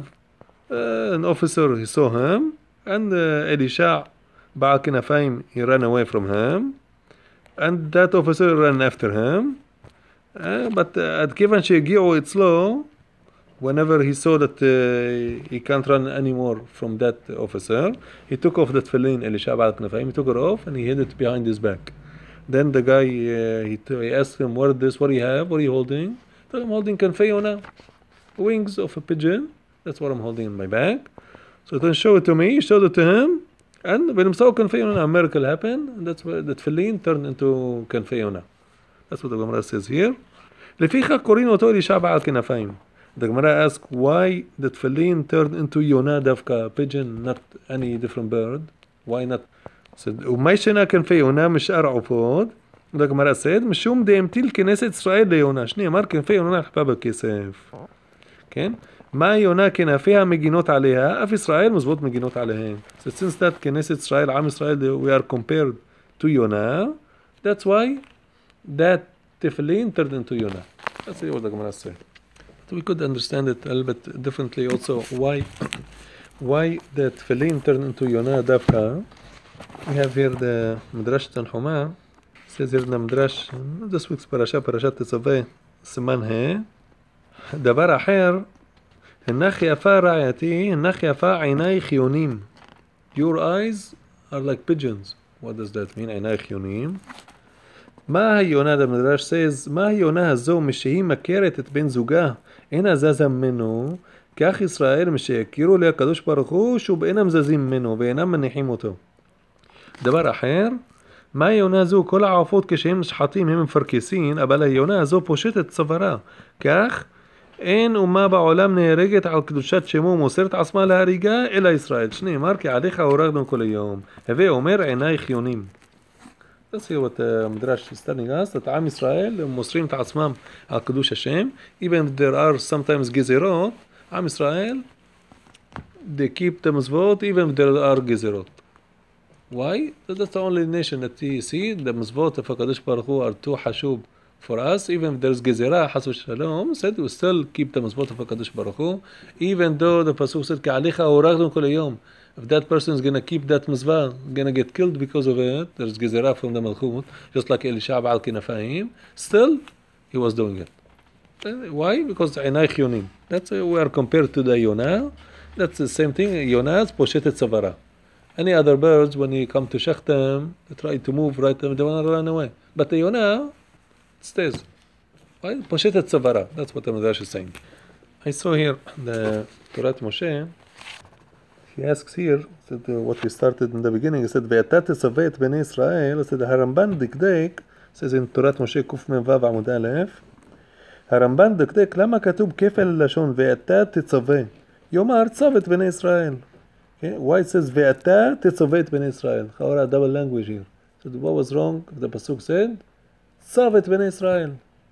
An officer, he saw him, and uh, Elisha Ba'al Kinafayim, he ran away from him, and that officer ran after him. Uh, but uh, at given שהגיעו אצלו, whenever he saw that uh, he can't run anymore from that officer, he took off the tefillin, Elisha Ba'al Kinafayim, he took it off and he hid it behind his back. Then the guy, uh, he, t- he asked him, what is this, what do you have, what are you holding? He told him, holding kanfei yonah, wings of a pigeon, that's what I'm holding in my back. So then show it to me, he showed it to him, and when he saw kanfei yonah, a miracle happened, and that's where the tefillin turned into kanfei yonah. That's what the Gemara says here. לפיכך קוראים אותו אלישע בעל כנפיים. The Gemara asks why the tefillin turned into Yonah דווקא, pigeon, not any different bird. Why not? So, ומה ישנה כנפי יונה משאר עופות? The Gemara said, משום דהמתיל כנסת ישראל ליונה. שנאמר כנפי יונה נחפה בכסף. כן? מה יונה כנפיה מגינות עליה? אף ישראל מזוות מגינות עליהן. So since that כנסת ישראל, עם ישראל, we are compared to Yonah, that's why that tefillin turned into Yonah. That's what the Gemara says. So we could understand it a little bit differently also. Why why the tefillin turned into Yonah dafka? We have here the Midrash Tanhuma. Says here in the Midrash, this week's parasha, Parashat Tetzaveh, סימן ה' דבר אחר, הנך יפה רעייתי, הנך יפה עינייך יונים. Your eyes are like pigeons. What does that mean? עינייך יונים. מה היונה, the Midrash says, מה היונה הזו משהיא מכרת את בן זוגה, אינה זזה ממנו, כך ישראל משהכירו לה הקדוש ברוך הוא, שבאינם זזים ממנו ואינם מניחים אותו. דבר אחר, מה היונה הזו, כל העופות כשהם נשחטים הם מפרקסים, אבל היונה הזו פושטת צווארה, כך אין אומה בעולם נהרגת על קדושת שמו ומוסרת עצמה להריגה אלא ישראל. שנאמר כי עליך הורגנו כל היום, הווה אומר עינייך יונים. Let's see what the Midrash is telling us, that Am Yisrael מוסרים את עצמם על קדוש השם, even if there are sometimes גזירות, Am Yisrael, they keep the מצוות even if there are גזירות. Why? That's the only nation that you see, the מצוות of הקדוש ברוך הוא are too חשוב for us, even if there's גזירה, חס ושלום, said we still keep the מצוות of הקדוש ברוך הוא, even though the pasuk said, כי עליך הורגנו כל היום. If that person is going to keep that mitzvah, going to get killed because of it, there's gezerah from the Malchut, just like Elisha Ba'al Kinafayim, still, he was doing it. Why? Because עינייך יונים. That's uh, we are compared to the Yonah. That's the same thing. Yonah is poshetet tzavara. Any other birds, when you come to shech them, they try to move right, they want to run away. But the Yonah stays. Why? Poshetet tzavara. That's what the Midrash is saying. I saw here the Torah Moshe. He asks here, said, uh, what we started in the beginning, he said, ואתה תצווה את בני ישראל, he said, הרמב"ן דקדק, says in תורת משה קמ"ו עמוד א', הרמב"ן דקדק, למה כתוב כפל לשון, ואתה תצווה? יאמר צו את בני ישראל. Okay? Why it says, ואתה תצווה את בני ישראל? How double language here. So what was wrong? The pasuk said, צו את בני ישראל.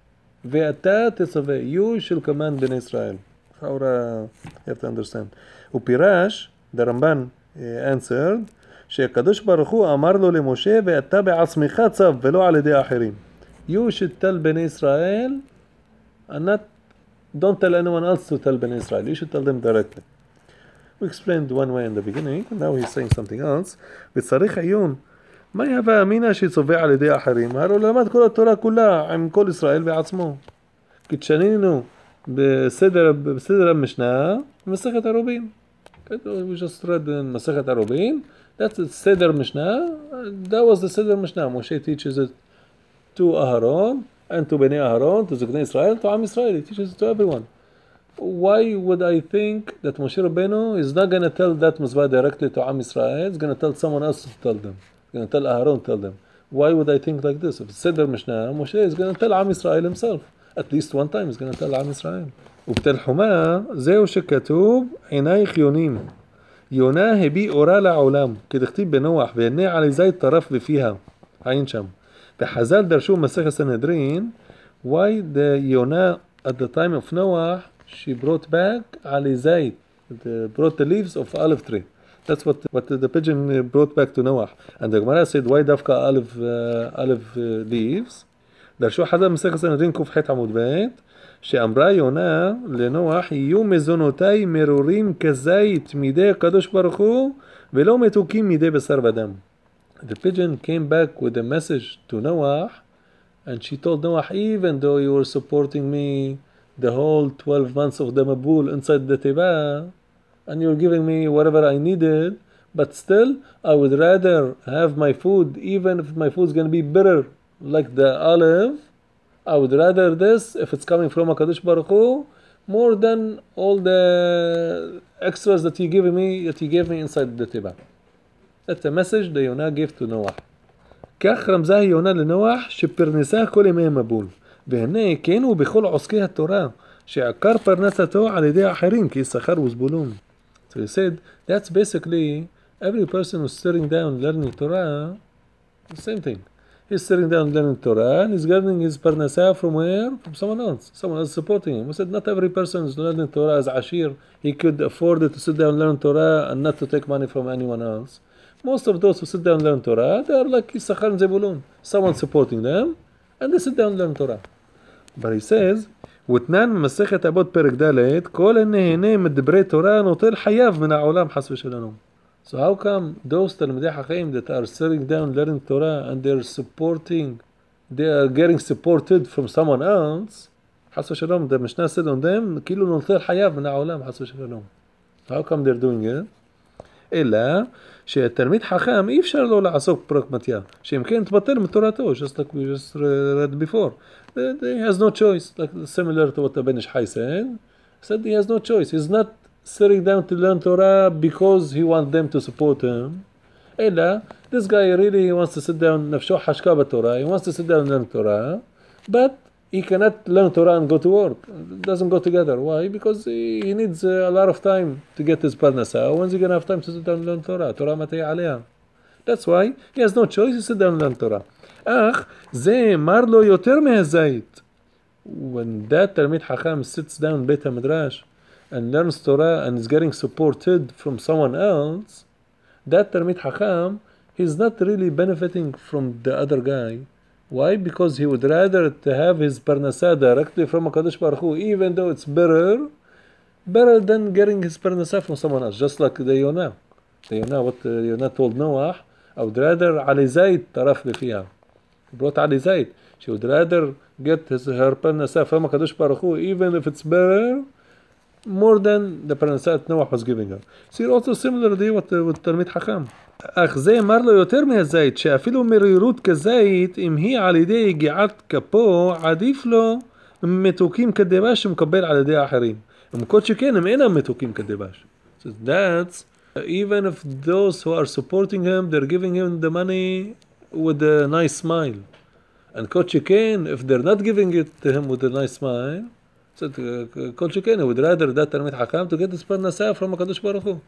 ואתה תצווה. You shall command בני ישראל. How you have to understand. ופירש, the Ramban uh, answered, שהקדוש ברוך הוא אמר לו למשה, ואתה בעצמך צו, ולא על ידי אחרים. You should tell בני ישראל, and not, don't tell anyone else to tell בני ישראל. You should tell them directly. We explained one way in the beginning, and now he's saying something else. וצריך עיון, מה יהווה אמינה שצווה על ידי אחרים? הרי הוא למד כל התורה כולה, עם כל ישראל בעצמו. כי תשנינו בסדר, בסדר המשנה, במסכת ערובין. We just read in Masechet Arubin. That's the Seder Mishnah. That was the Seder Mishnah. Moshe teaches it to Aharon and to Bnei Aharon, to Ziknei Israel, to Am Israel. He teaches it to everyone. why would I think that Moshe Rabbeinu is not going to tell that mitzvah directly to Am Yisrael? He's going to tell someone else to tell them. He's going to tell Aharon to tell them. Why would I think like this? If it's said there Mishnah, Moshe is going to tell Am Yisrael himself. At least one time he's going to tell Am Yisrael. ובתל חומה זהו שכתוב עינייך יונים יונה הביא אורה לעולם כדכתיב בנוח והנה עלי זית טרף בפיها עין שם וחז"ל דרשו מסכת סנהדרין why the Yonah at the time of Noah she brought back עלי זית brought the leaves of olive tree. That's what what the pigeon brought back to Noah. And the Gemara said why דווקא olive uh, olive uh, leaves. דרשו חז"ל מסכת סנהדרין ק"ח עמוד ב' שאמרה יונה לנוח יהיו מזונותיי מרורים כזית מידי הקדוש ברוך הוא ולא מתוקים מידי בשר ודם. The pigeon came back with a message to Noah and she told Noah, even though you were supporting me the whole twelve months of the Mabul inside the Teba and you're giving me whatever I needed, but still I would rather have my food, even if my food is going to be bitter like the olive, I would rather this, if it's coming from HaKadosh Baruch Hu, more than all the extras that he gave me, that he gave me inside the Teba. That's a message that Yonah gave to Noah. כך רמזה יונה לנוח שפרנסה כל ימי המבול. והנה כן הוא בכל עוסקי התורה, שעקר פרנסתו על ידי האחרים, כי יששכר וזבולון. So he said, that's basically every person who's sitting down learning Torah, the same thing. He's sitting down learning Torah and he's getting his parnasah from where? From someone else. Someone else supporting him. We said not every person is learning Torah as Ashir. He could afford it to sit down and learn Torah and not to take money from anyone else. Most of those who sit down and learn Torah, they are like Yisachar and Zebulun. Someone supporting them and they sit down and learn Torah. But he says, ותנן ממסכת אבות פרק ד' כל הנהנה מדברי תורה נוטל חייו מן העולם חס ושלום. So how come those Talmidei Chacham that are sitting down learning Torah and they're supporting, they are getting supported from someone else, חס ושלום, the Mishnah said on them, כאילו נוטל חייו מן העולם חס ושלום. How come they're doing it? אלא שהתלמיד חכם אי אפשר לו לעסוק בפרקמטיה, שאם כן תבטל מתורתו, just like we just read before. He has no choice, like similar to what the Ben Ish Chai said. Said he has no choice. He's not sitting down to learn Torah because he wants them to support him. Ella, this guy really he wants to sit down, nafsho hashka b'Torah. He wants to sit down and learn Torah, but he cannot learn Torah and go to work. It doesn't go together. Why? Because he, he needs a lot of time to get his parnasa. When's he gonna have time to sit down and learn Torah? Torah matei aliyah. That's why he has no choice to sit down and learn Torah. אך זה מר לו יותר מהזית. When that Talmid Chacham sits down in Beit HaMidrash and learns Torah and is getting supported from someone else, that Talmid Chacham, he's not really benefiting from the other guy. Why? Because he would rather to have his parnasah directly from HaKadosh Baruch Hu, even though it's better, better than getting his parnasah from someone else, just like the Yonah. The Yonah, what the Yonah told Noah, I would rather Ali Zayt taraf bifiha. Brought Ali Zayt. She would rather get his, her parnasah from HaKadosh Baruch Hu, even if it's better, more than the parnasah that Noah was giving her. See, also similarly with, with Talmid Chacham. אך זה אמר לו יותר מהזית, שאפילו מרירות כזית, אם היא על ידי יגיעת כפו, עדיף לו מתוקים כדבש שמקבל על ידי האחרים. ומקוד שכן, הם אינם מתוקים כדבש. So that's, even if those who are supporting him, they're giving him the money with a nice smile. And Kol Sheken, if they're not giving it to him with a nice smile, so Kol Sheken, he would rather that Talmid Chacham to get his parnasah from HaKadosh Baruch Hu.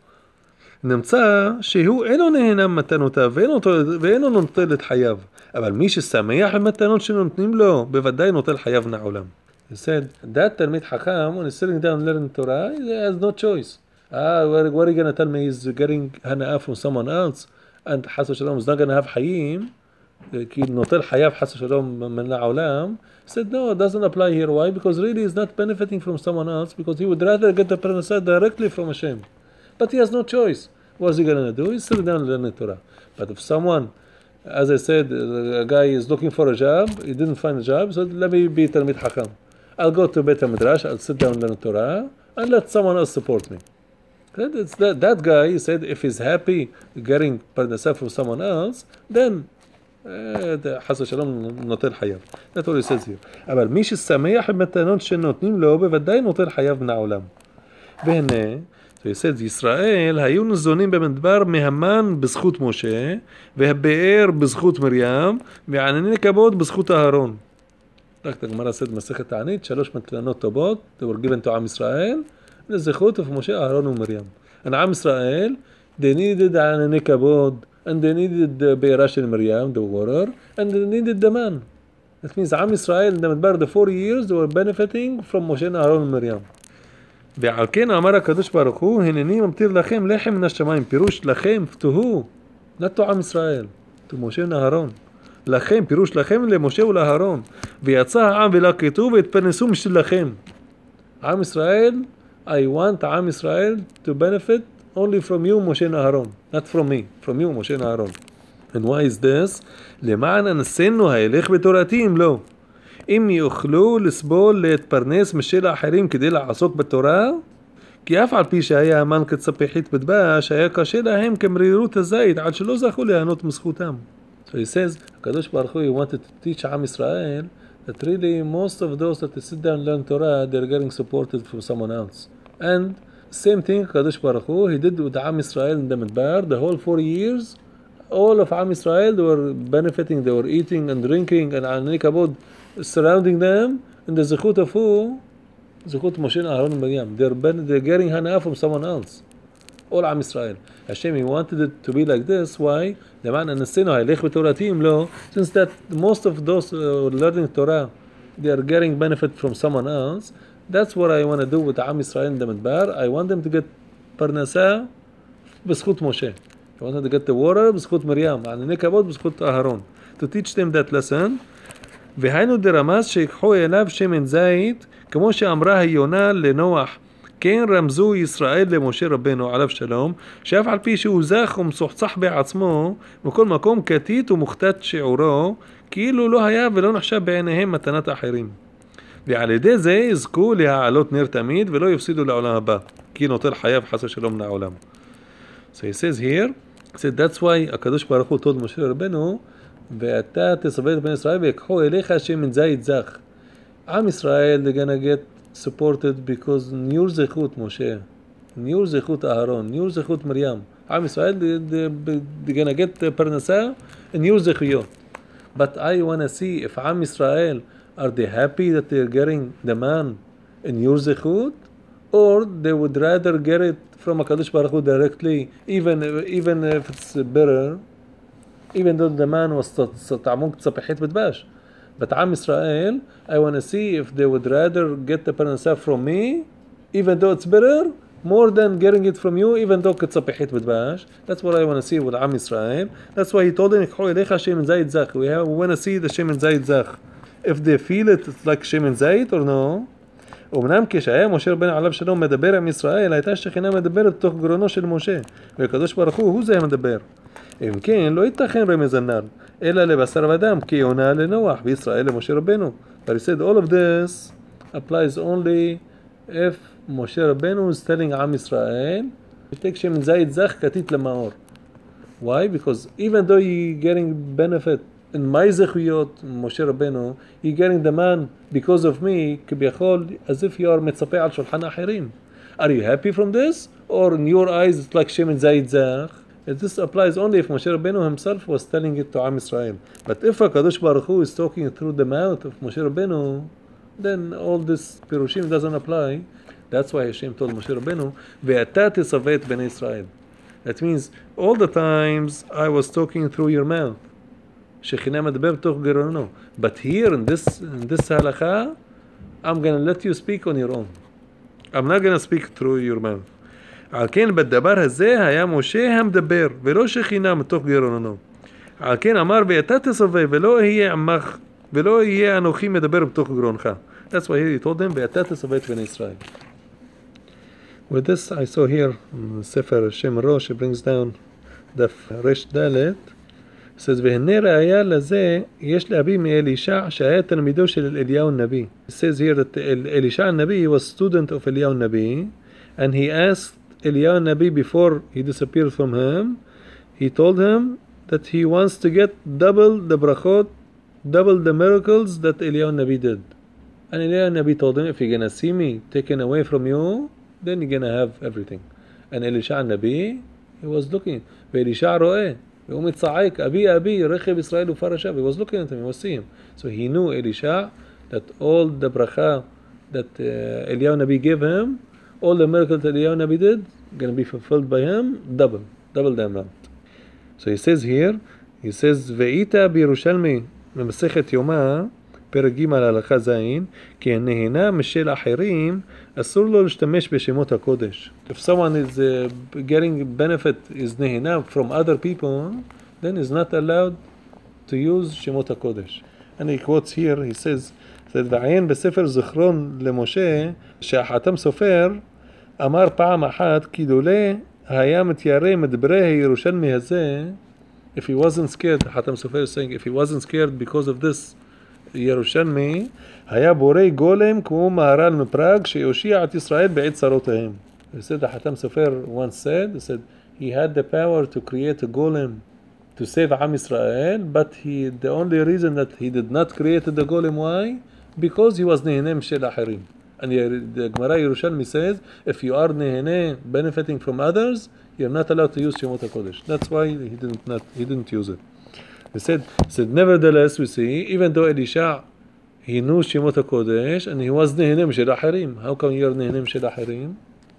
נמצא שהוא אינו נהנה ממתנותיו ואינו נוטל את חייו, אבל מי ששמח במתנות שנותנים לו, בוודאי נוטל חייו מן העולם. He said, that Talmid Chacham, when he's sitting down and learning Torah, he has no choice. Ah, what, what are you going to tell me? He's getting hana'ah from someone else, and חס ושלום is not going to have חיים, כי נוטל חייו חס ושלום מן העולם. He said, no, it doesn't apply here. Why? Because really he's not benefiting from someone else, because he would rather get the parnasah directly from Hashem. But he has no choice. What's he going to do? He's sitting down and learning Torah. But if someone, as I said, a guy is looking for a job, he didn't find a job, so let me be Talmid Chacham. I'll go to Beit HaMidrash, I'll sit down and learn Torah, and let someone else support me. It's that, that guy, he said, if he's happy getting parnasah from someone else, then חס ושלום נוטל חייו. That's what it says here. אבל מי ששמח במתנות שנותנים לו, בוודאי נוטל חייו מן העולם. והנה, so he says, ישראל היו ניזונים במדבר מהמן בזכות משה, והבאר בזכות מרים, וענני כבוד בזכות אהרון. רק הגמרא said מסכת תענית, שלוש מתנות טובות, they were given to עם ישראל, לזכות of משה, אהרון ומרים. And עם ישראל, they needed ענני כבוד, and they needed the בעירה של מרים, the water, and they needed the man. That means עם ישראל, במדבר the four years, they were benefiting from משה, אהרון ומרים. ועל כן אמר הקדוש ברוך הוא, הנני ממטיר לכם לחם מן השמיים, פירוש לכם, תוהו, not to עם ישראל, to משה ואהרון. לכם, פירוש לכם למשה ולאהרון. ויצא העם ולקטו והתפרנסו משלכם. עם ישראל, I want עם ישראל to benefit only from you, משה ואהרון. Not from me, from you, משה ואהרון. And why is this? למען אנסינו ההלך בתורתי אם לא. אם יוכלו לסבול להתפרנס משל האחרים כדי לעסוק בתורה, כי אף על פי שהיה המן כצפיחית בדבש, היה קשה להם כמרירות הזית, עד שלא זכו ליהנות מזכותם. So he says, הקדוש ברוך הוא, he wanted to teach עם ישראל, that really most of those that sit down and learn Torah, they're getting supported from someone else. And same thing, הקדוש ברוך הוא, he did with עם ישראל in the מדבר, the whole four years, all of עם ישראל, they were benefiting, they were eating and drinking, and ענני כבוד surrounding them, and the zechut of who? Zechut Moshe and Aaron and Miriam. They're, they're getting hana from someone else. All Am Israel. Hashem, he wanted it to be like this. Why? Since that most of those uh, learning Torah, they are getting benefit from someone else. That's what I want to do with Am Israel and the Midbar. I want them to get parnasa b'zchut Moshe. I want them to get the water b'zchut Miriam. And nekavod b'zchut Aaron. To teach them that lesson. והיינו דרמז שיקחו אליו שמן זית, כמו שאמרה היונה לנוח, כן רמזו ישראל למשה רבנו עליו שלום, שאף על פי שהוא זך ומצוחצח בעצמו, בכל מקום כתית ומוכתת שיעורו, כאילו לא היה ולא נחשב בעיניהם מתנת אחרים. ועל ידי זה יזכו להעלות נר תמיד ולא יפסידו לעולם הבא, כי נוטל חייו חס ושלום לעולם. So he says here, he said that's why הקדוש ברוך הוא told משה רבנו, ואתה תסובב את בני ישראל ויקחו אליך שמן זית זך. עם ישראל, they're gonna get supported because ניור זכות משה, ניור זכות אהרון, ניור זכות מרים. עם ישראל, they're gonna get פרנסה, ניור זכויות. But I wanna see if עם ישראל, are they happy that they're getting the man in ניור זכות, or they would rather get it from הקדוש ברוך הוא directly, even, even if it's better, even though the man was طعمون tzapihit b'dbash. But Am Israel, I want to see if they would rather get the parnasah from me, even though it's better, more than getting it from you, even though it's tzapihit b'dbash. That's what I want to see with Am Israel. That's why he told them, we have, we want to see the shemen zayit zach. If they feel it, it's like shemen zayit or no. אמנם כשהיה משה רבנו עליו שלום מדבר עם ישראל, הייתה השכינה מדברת בתוך גרונו של משה, והקדוש ברוך הוא, הוא זה המדבר. אם כן, לא ייתכן רמז הנ"ל, אלא לבשר ודם, כי יונה לנוח, וישראל למשה רבנו. But he said all of this applies only if משה רבנו is telling עם ישראל, take שמן זית זך כתית למאור. Why? Because even though you're getting benefit in my זכויות, משה רבנו, you're getting the man because of me, כביכול, as if you are מצפה על שולחן האחרים. Are you happy from this? Or in your eyes it's like שמן זית זך? This applies only if Moshe Rabbeinu himself was telling it to Am Israel. But if HaKadosh Baruch Hu is talking through the mouth of Moshe Rabbeinu, then all this Pirushim doesn't apply. That's why Hashem told Moshe Rabbeinu, ve'ata tisaveh et bnei Israel. That means all the times I was talking through your mouth. Shechina medber toch gerono. But here in this in this halakha, I'm going to let you speak on your own. I'm not going to speak through your mouth. על כן בדבר הזה היה משה המדבר ולא שכינה מתוך גרוננו. על כן אמר ואתה תסובב ולא יהיה עמך ולא יהיה אנוכי מדבר בתוך גרונך. That's why he told them ואתה תסובב את בני ישראל. With this I saw here ספר שם ראש brings down דף רש דלת. says והנה ראיה לזה יש לאבי מאלישע שהיה תלמידו של אליהו הנביא. It says here that אלישע הנביא was student of אליהו הנביא and he asked Eliyahu Nabi before he disappeared from him, he told him that he wants to get double the brachot, double the miracles that Eliyahu Nabi did. And Eliyahu Nabi told him, if you're gonna see me taken away from you, then you're gonna have everything. And Elisha Nabi, he was looking. ואלישע רואה, והוא מצעק, אבי אבי, רכב ישראל ופרשיו. He was looking at him, he was seeing him. So he knew Elisha that all the bracha that uh, Eliyahu Nabi gave him, all the miracles that Eliyahu Nabi did, going to be fulfilled by him, double, double the amount. So he says here, he says, ואיתה בירושלמי, במסכת יומא, פרק ג' הלכה ז', כי הנהנה משל אחרים, אסור לו להשתמש בשמות הקודש. If someone is uh, getting benefit, is נהנה from other people, then he's not allowed to use שמות הקודש. And he quotes here, he says, ועיין בספר זכרון למשה, שהחתם סופר, אמר פעם אחת, כי דולה היה מתיירא מדברי הירושלמי הזה, if he wasn't scared, חתם סופר is saying, if he wasn't scared because of this ירושלמי, היה בורא גולם כמו מהר"ל מפראג, שיושיע את ישראל בעת צרותיהם. He said, the חתם סופר once said, he said, he had the power to create a golem to save Am Israel, but he, the only reason that he did not create the golem, why? Because he was nehenem shel achirim. And the Gemara Yerushalmi says, if you are nehene, benefiting from others, you're not allowed to use Shemot HaKodesh. That's why he didn't not he didn't use it. He said, he said nevertheless, we see, even though Elisha, he knew Shemot HaKodesh, and he was nehenem shel achirim. How come you're nehenem shel achirim?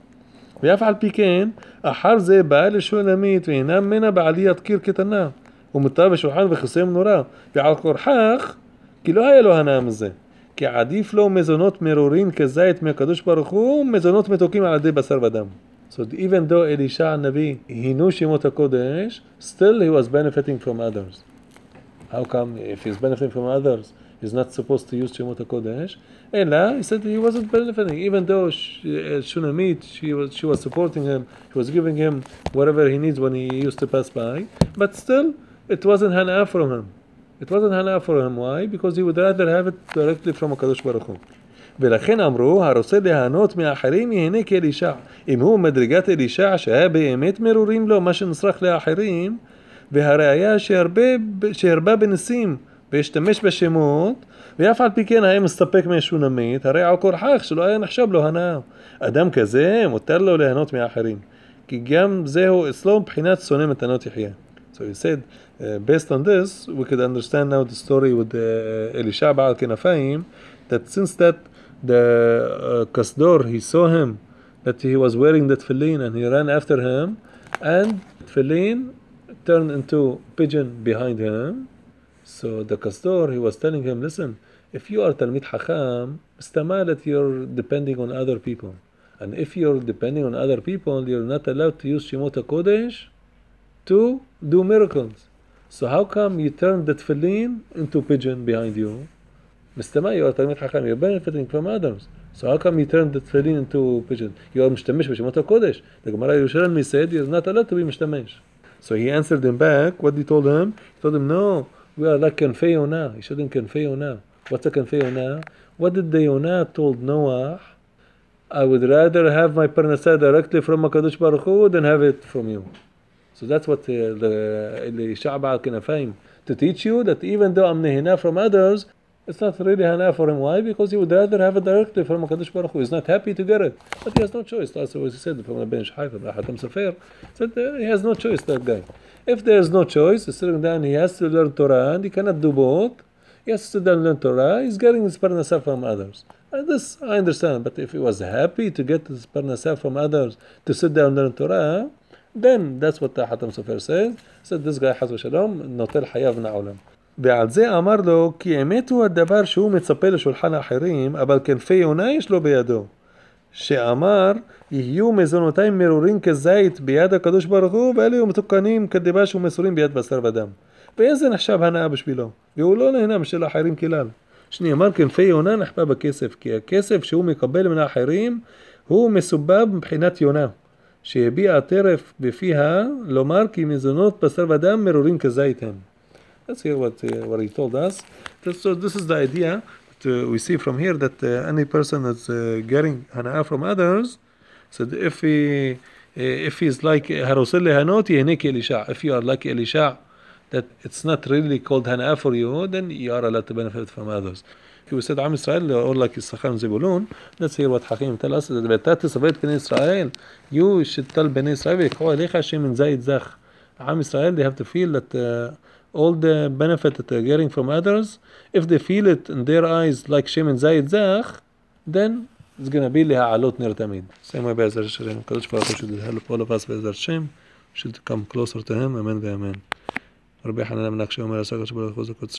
ואף על פי כן, אחר זה בא לשולמית והנה ממנה בעליית קיר קטנה ומוטה בשולחן וכיסא מנורה ועל כורחך כי לא היה לו הנאה מזה כי עדיף לו מזונות מרורים כזית מהקדוש ברוך הוא מזונות מתוקים על ידי בשר ודם. So even though Elisha Nabi, he knew Shemot HaKodesh, still he was benefiting from others. How come if he's benefiting from others, he's not supposed to use Shemot HaKodesh? Ella, he said he wasn't benefiting, even though Shunamit, she was she was supporting him, she was giving him whatever he needs when he used to pass by, but still, it wasn't hana'ah from him. It wasn't hana'ah for him. Why? Because he would rather have it directly from HaKadosh Baruch Hu. ולכן אמרו, הרוצה ליהנות מאחרים יהנה כאלישע. אם הוא מדרגת אלישע שהיה באמת מרורים לו מה שנצרך לאחרים, והראיה שהרבה, שהרבה בנסים והשתמש בשמות, ואף על פי כן היה מסתפק מהשונמית, הרי על כורחך שלא היה נחשב לו הנאה. אדם כזה מותר לו ליהנות מאחרים. כי גם זהו אצלו מבחינת שונא מתנות יחיה. So he said, uh, based on this, we could understand now the story with uh, Elisha Ba'al Kenafayim, that since that the uh, Kasdor, he saw him, that he was wearing that tefillin, and he ran after him, and tefillin turned into pigeon behind him. So the Kasdor, he was telling him, listen, if you are Talmid Hacham, istama that you're depending on other people. And if you're depending on other people, you're not allowed to use Shemot HaKodesh to do miracles. So how come you turned the tefillin into pigeon behind you? Mistama, you are Talmid Hacham, you're benefiting from others. So how come you turned the tefillin into pigeon? You are Mishtamish b'Shemot HaKodesh. The Gemara Yerushalmi said you're not allowed to be Mishtamish. So he answered him back. What he told him? He told him, no, we are like Kanfei Yonah. He shouldn't Kanfei Yonah. What's a Kanfei Yonah? What did the Yonah told Noah? I would rather have my parnasah directly from HaKadosh Baruch Hu than have it from you. So that's what uh, the Elisha Ba'al Kenafayim, to teach you that even though I'm nehina from others, it's not really hana for him. Why? Because he would rather have it directly from HaKadosh Baruch Hu. He's not happy to get it, but he has no choice. That's what he said from the Ben Shai, from the Hatam Sefer. Said uh, he has no choice, that guy. If there is no choice, he's sitting down, he has to learn Torah, and he cannot do both. He has to sit down and learn Torah. He's getting his parnasah from others. And this, I understand. But if he was happy to get his parnasah from others, to sit down and learn Torah, then that's what the Hatam Sefer says. Said this guy, Chas v'shalom, notel hayav na'olam. ועל זה אמר לו, כי אמת הוא הדבר שהוא מצפה לשולחן האחרים, אבל כנפי יונה יש לו בידו. שאמר, יהיו מזונותיים מרורים כזית ביד הקדוש ברוך הוא, ואלה יהיו מתוקנים כדבש ומסורים ביד בשר ודם. ואיזה נחשב הנאה בשבילו? והוא לא נהנה משל האחרים כלל. שני אמר, כנפי יונה נחבא בכסף, כי הכסף שהוא מקבל מן האחרים, הוא מסובב מבחינת יונה. שהביע הטרף בפיה, לומר כי מזונות בשר ודם מרורים כזית הם. Let's hear what uh, what he told us. So this is the idea that uh, we see from here, that uh, any person that's uh, getting hana'ah from others, so if he uh, if he's like harosel lehanot yehneh ki Elisha, if you are like Elisha, that it's not really called Hana'ah for you, then you are allowed to benefit from others. If you said Am Israel, or like Yisachar and Zebulun, let's hear what Hakim tell us. That Tisavayt Bnei Israel, you should tell Bnei Israel, V'yikhu Alecha Shemen Zayit Zach. Am Israel, they have to feel that uh, all the benefit that they're getting from others, if they feel it in their eyes like Shemen Zayit Zach, then it's going to be Leha'alot Ner Tamid. Same way Be'ezar Hashem. Kadosh Baruch Hu should help all of us Be'ezar Hashem, should come closer to Him. Amen ve'amen. Rabbi Hanan ben Akshai Omer, Asakot Shebel Chuz HaKotz